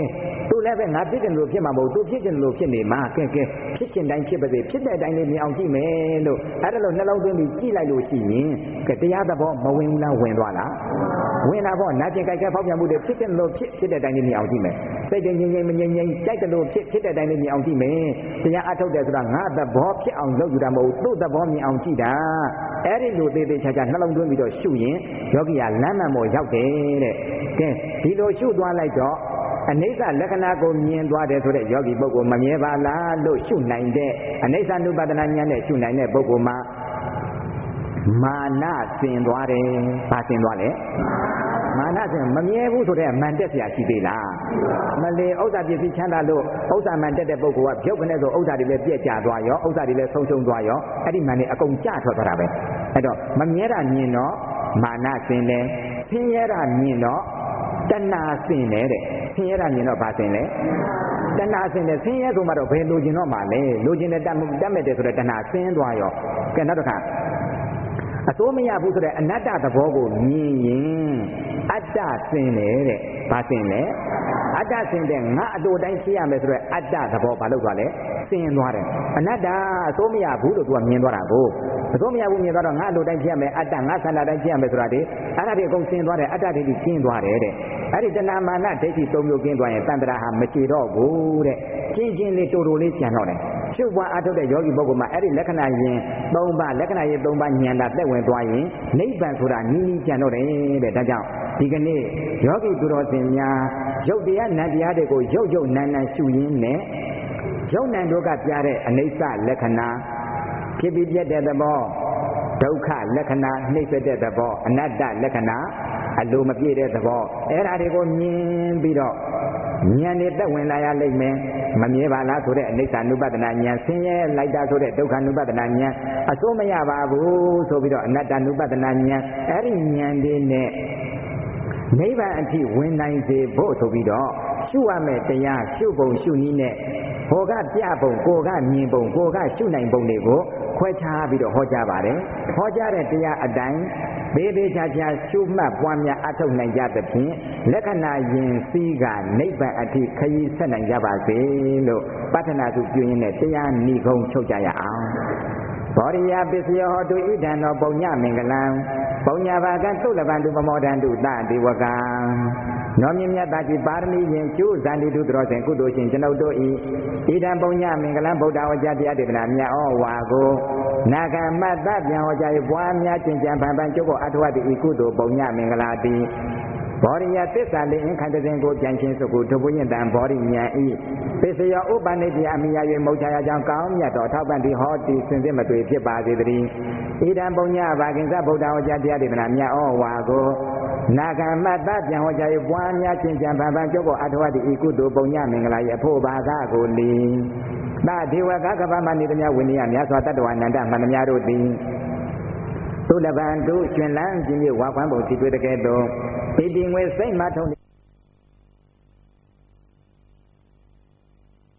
သူလည်းပဲငါဖြစ်တယ်လို့ဖြစ်မှာမဟုတ်သူဖြစ်တယ်လို့ဖြစ်နေမှာကဲဖြစ်ချင်တိုင်းဖြစ်ပါစေဖြစ်တဲ့အတိုင်းလေးမြင်အောင်ကြည့်မယ်လို့အဲ့ဒါလို့နှလုံးသွင်းပြီးကြည့်လိုက်လို့ရှိရင်ကဲတရားသဘောမဝင်ဘူးလားဝင်သွားလားဝင်လာပေါ့နာကျင်ကြိုက်ခဲဖောက်ပြန်မှုတွေဖြစ်တယ်လို့ဖြစ်တဲ့အတိုင်းလေးမြင်အောင်ကြည့်မယ်စိတ်ငြိမ်ငြိမ်မငြိမ်ငြိမ်ကြိုက်တယ်လို့ဖြစ်တဲ့အတိုင်းလေးမြင်အောင်ကြည့်မယ်တရားအထုတ်တယ်ဆိုတာငါသဘောဖြစ်အောင်လုပ်ယူတာမဟုတ်သူ့သဘောမြင်အောင်ကြည့်တာအဲ့ဒီလိုသေးသေးချာချာနှလုံးသွင်းပြီးတော့ရှုရင်ယောဂီကလမ်းမှန်ပေါ်ရောက်တယ်တဲ့ကဲဒီလိုရှုသွားလိုက်တော့အနိစ္စလက္ခဏာကိုမြင်သွားတယ်ဆိုတဲ့ယောဂီပုဂ္ဂိုလ်မမြဲပါလားလို့ရှုနိုင်တဲ့အနိစ္စ ानु ပဒနာဉာဏ်နဲ့ရှုနိုင်တဲ့ပုဂ္ဂိုလ်မှာမာနစင်သွားတယ်။ဘာစင်သွားလဲ။မာနစင်မမြဲဘူးဆိုတဲ့မှန်တက်เสียရှိသေးလား။မလေဥစ္စာပစ္စည်းချမ်းသာလို့ဥစ္စာမှန်တက်တဲ့ပုဂ္ဂိုလ်ကပြုတ်ခနဲ့ဆိုဥစ္စာတွေလည်းပြည့်ကျသွားရောဥစ္စာတွေလည်းဆုံးရှုံးသွားရောအဲ့ဒီမှန်နေအကုန်ကျထွက်သွားတာပဲ။အဲ့တော့မမြဲတာမြင်တော့မာနစင်တယ်။ဆင်းရဲတာမြင်တော့တဏှာစင်တယ်တဲ့ဆင်းရဲတာမြင်တော့ဘာစင်လဲတဏှာစင်တယ်ဆင်းရဲဆိုမှတော့ဘယ်လိုချင်တော့မှလဲလိုချင်တဲ့တတ်မဲ့တယ်ဆိုတဲ့တဏှာစင်းသွားရောကဲနောက်တစ်ခါအစိုးမရဘူးဆိုတဲ့အနတ္တသဘောကိုမြင်ရင်အတ္တစင်တယ်တဲ့ဘာစင်လဲအတ္တစင်တဲ့ငါအတူတိုင်းရှိရမယ်ဆိုတဲ့အတ္တသဘောဘာလို့သွားလဲစင်သွားတယ်အနတ္တအစိုးမရဘူးလို့သူကမြင်သွားတာကိုအစိုးမရဘူးမြင်သွားတော့ငါအတူတိုင်းရှိရမယ်အတ္တငါဆန္ဒတိုင်းရှိရမယ်ဆိုတာဒီအဲ့ဒါတွေအကုန်စင်သွားတယ်အတ္တတွေကျင်းသွားတယ်တဲ့အဲ့ဒီတဏမာနဒိဋ္ဌိသုံးမျိုးကျင်းသွားရင်တန်ត្រာဟာမရှိတော့ဘူးတဲ့ချင်းလေးတိုလေးကျန်တော့တယ်ရှုပ်ပွားအထုတ်တဲ့ယောဂီပုဂ္ဂိုလ်မှာအဲ့ဒီလက္ခဏာရင်၃ပါးလက္ခဏာရင်၃ပါးဉာဏ်သာသက်ဝင်သွားရင်နိဗ္ဗာန်ဆိုတာနီးနီးကျန်တော့တယ်တဲ့ဒါကြောင့်ဒီကနေ့ယောဂီသူတော်စင်များရုပ်တရားနံတရားတွေကိုရုပ်နံရှုရင်းနဲ့ရုပ်နံတို့ကပြတဲ့အနိစ္စလက္ခဏာဖြစ်ပြီးပြတ်တဲ့သဘောဒုက္ခလက္ခဏာနှိမ့်ဆက်တဲ့သဘောအနတ္တလက္ခဏာအလိုမပြည့်တဲ့သဘောအဲ့ဒါတွေကိုမြင်ပြီးတော့ဉာဏ်နဲ့သက်ဝင်လာရလိမ့်မယ်မမြဲပါလားဆိုတဲ့အနိစ္စ ानु ပဒနာဉာဏ်ဆင်းရဲလိုက်တာဆိုတဲ့ဒုက္ခ ानु ပဒနာဉာဏ်အစိုးမရပါဘူးဆိုပြီးတော့အနတ္တ ानु ပဒနာဉာဏ်အဲ့ဒီဉာဏ်လေးနဲ့နိဗ္ဗာန်အထိဝင်နိုင်စေဖို့ဆိုပြီးတော့ရှုရမယ်တရားရှုပုံရှုနည်းနဲ့ဟောကပြပုံကိုကမြင်ပုံကိုကရှုနိုင်ပုံတွေကိုခွဲခြားပြီးတော့ဟောကြားပါတယ်ဟောကြားတဲ့တရားအတိုင်းသေးချာချာရှုမှတ်ပွားများအထောက်နိုင်ကြသဖြင့်လက္ခဏာယင်စီးကနိဗ္ဗာန်အထိခရီးဆက်နိုင်ကြပါစေလို့ပတ္ထနာစုပြုရင်းနဲ့တရားဏီကုံချုပ်ကြရအောင်ဘောရိယပစ္စယောဟောတုဣဒံသောပုံညမင်္ဂလံပုံညဘာကံသုလပံတုပမောဒံတုတဒေဝကံနောမြင့်မြတ်သာကြီးပါရမီရင်ကျိုးဇန်တိတုတော်စဉ်ကုသိုလ်ရှင်ကျွန်ုပ်တို့ဤဣဒံပုံညမင်္ဂလံဗုဒ္ဓဝကြတရားဒေသနာမြတ်ဩဝါကိုနာဂမတ္တပြန်ဟောကြား၍ပွားများကျင့်ကြံဖန်ဖန်ကျုပ်ကိုအထောက်အတူဤကုသိုလ်ပုံညမင်္ဂလာတိဘောရိယသစ္စာလေးအင်ခန္ဓစဉ်ကိုပြန်ချင်းစုကိုထုပ်ပွင့်တံဘောရိညာဤပစ္စယောဥပနိတိအမိယ၍မုတ်ချရာကြောင့်ကောင်းမြတ်တော်ထောက်ပံ့သည်ဟောတိစင်စစ်မတွေ့ဖြစ်ပါစေတည်းဣဒံပုံညဘာကိဉ္စဗုဒ္ဓဟောကြားတရားဒေသနာမြတ်ဩဝါကိုနာဂမတ္တပြန်ဟောကြား၍ပွားများကျင့်ကြံဖန်ဖန်ကျုပ်ကိုအထောက်အတူဤကုသိုလ်ပုံညမင်္ဂလာ၏အဖို့ဘာကကိုလီသာဒေဝကကပ္ပမနိတမြဝိနည်းမြတ်စွာတတ္တဝါနန္ဒမန္တများတို့သည်သုလပံတို့ကျွင်လန်းခြင်းမြေဝါခွမ်းပုံစီတွေ့တဲ့ကဲ့သို့ဒီငွေစိတ်မှထုံ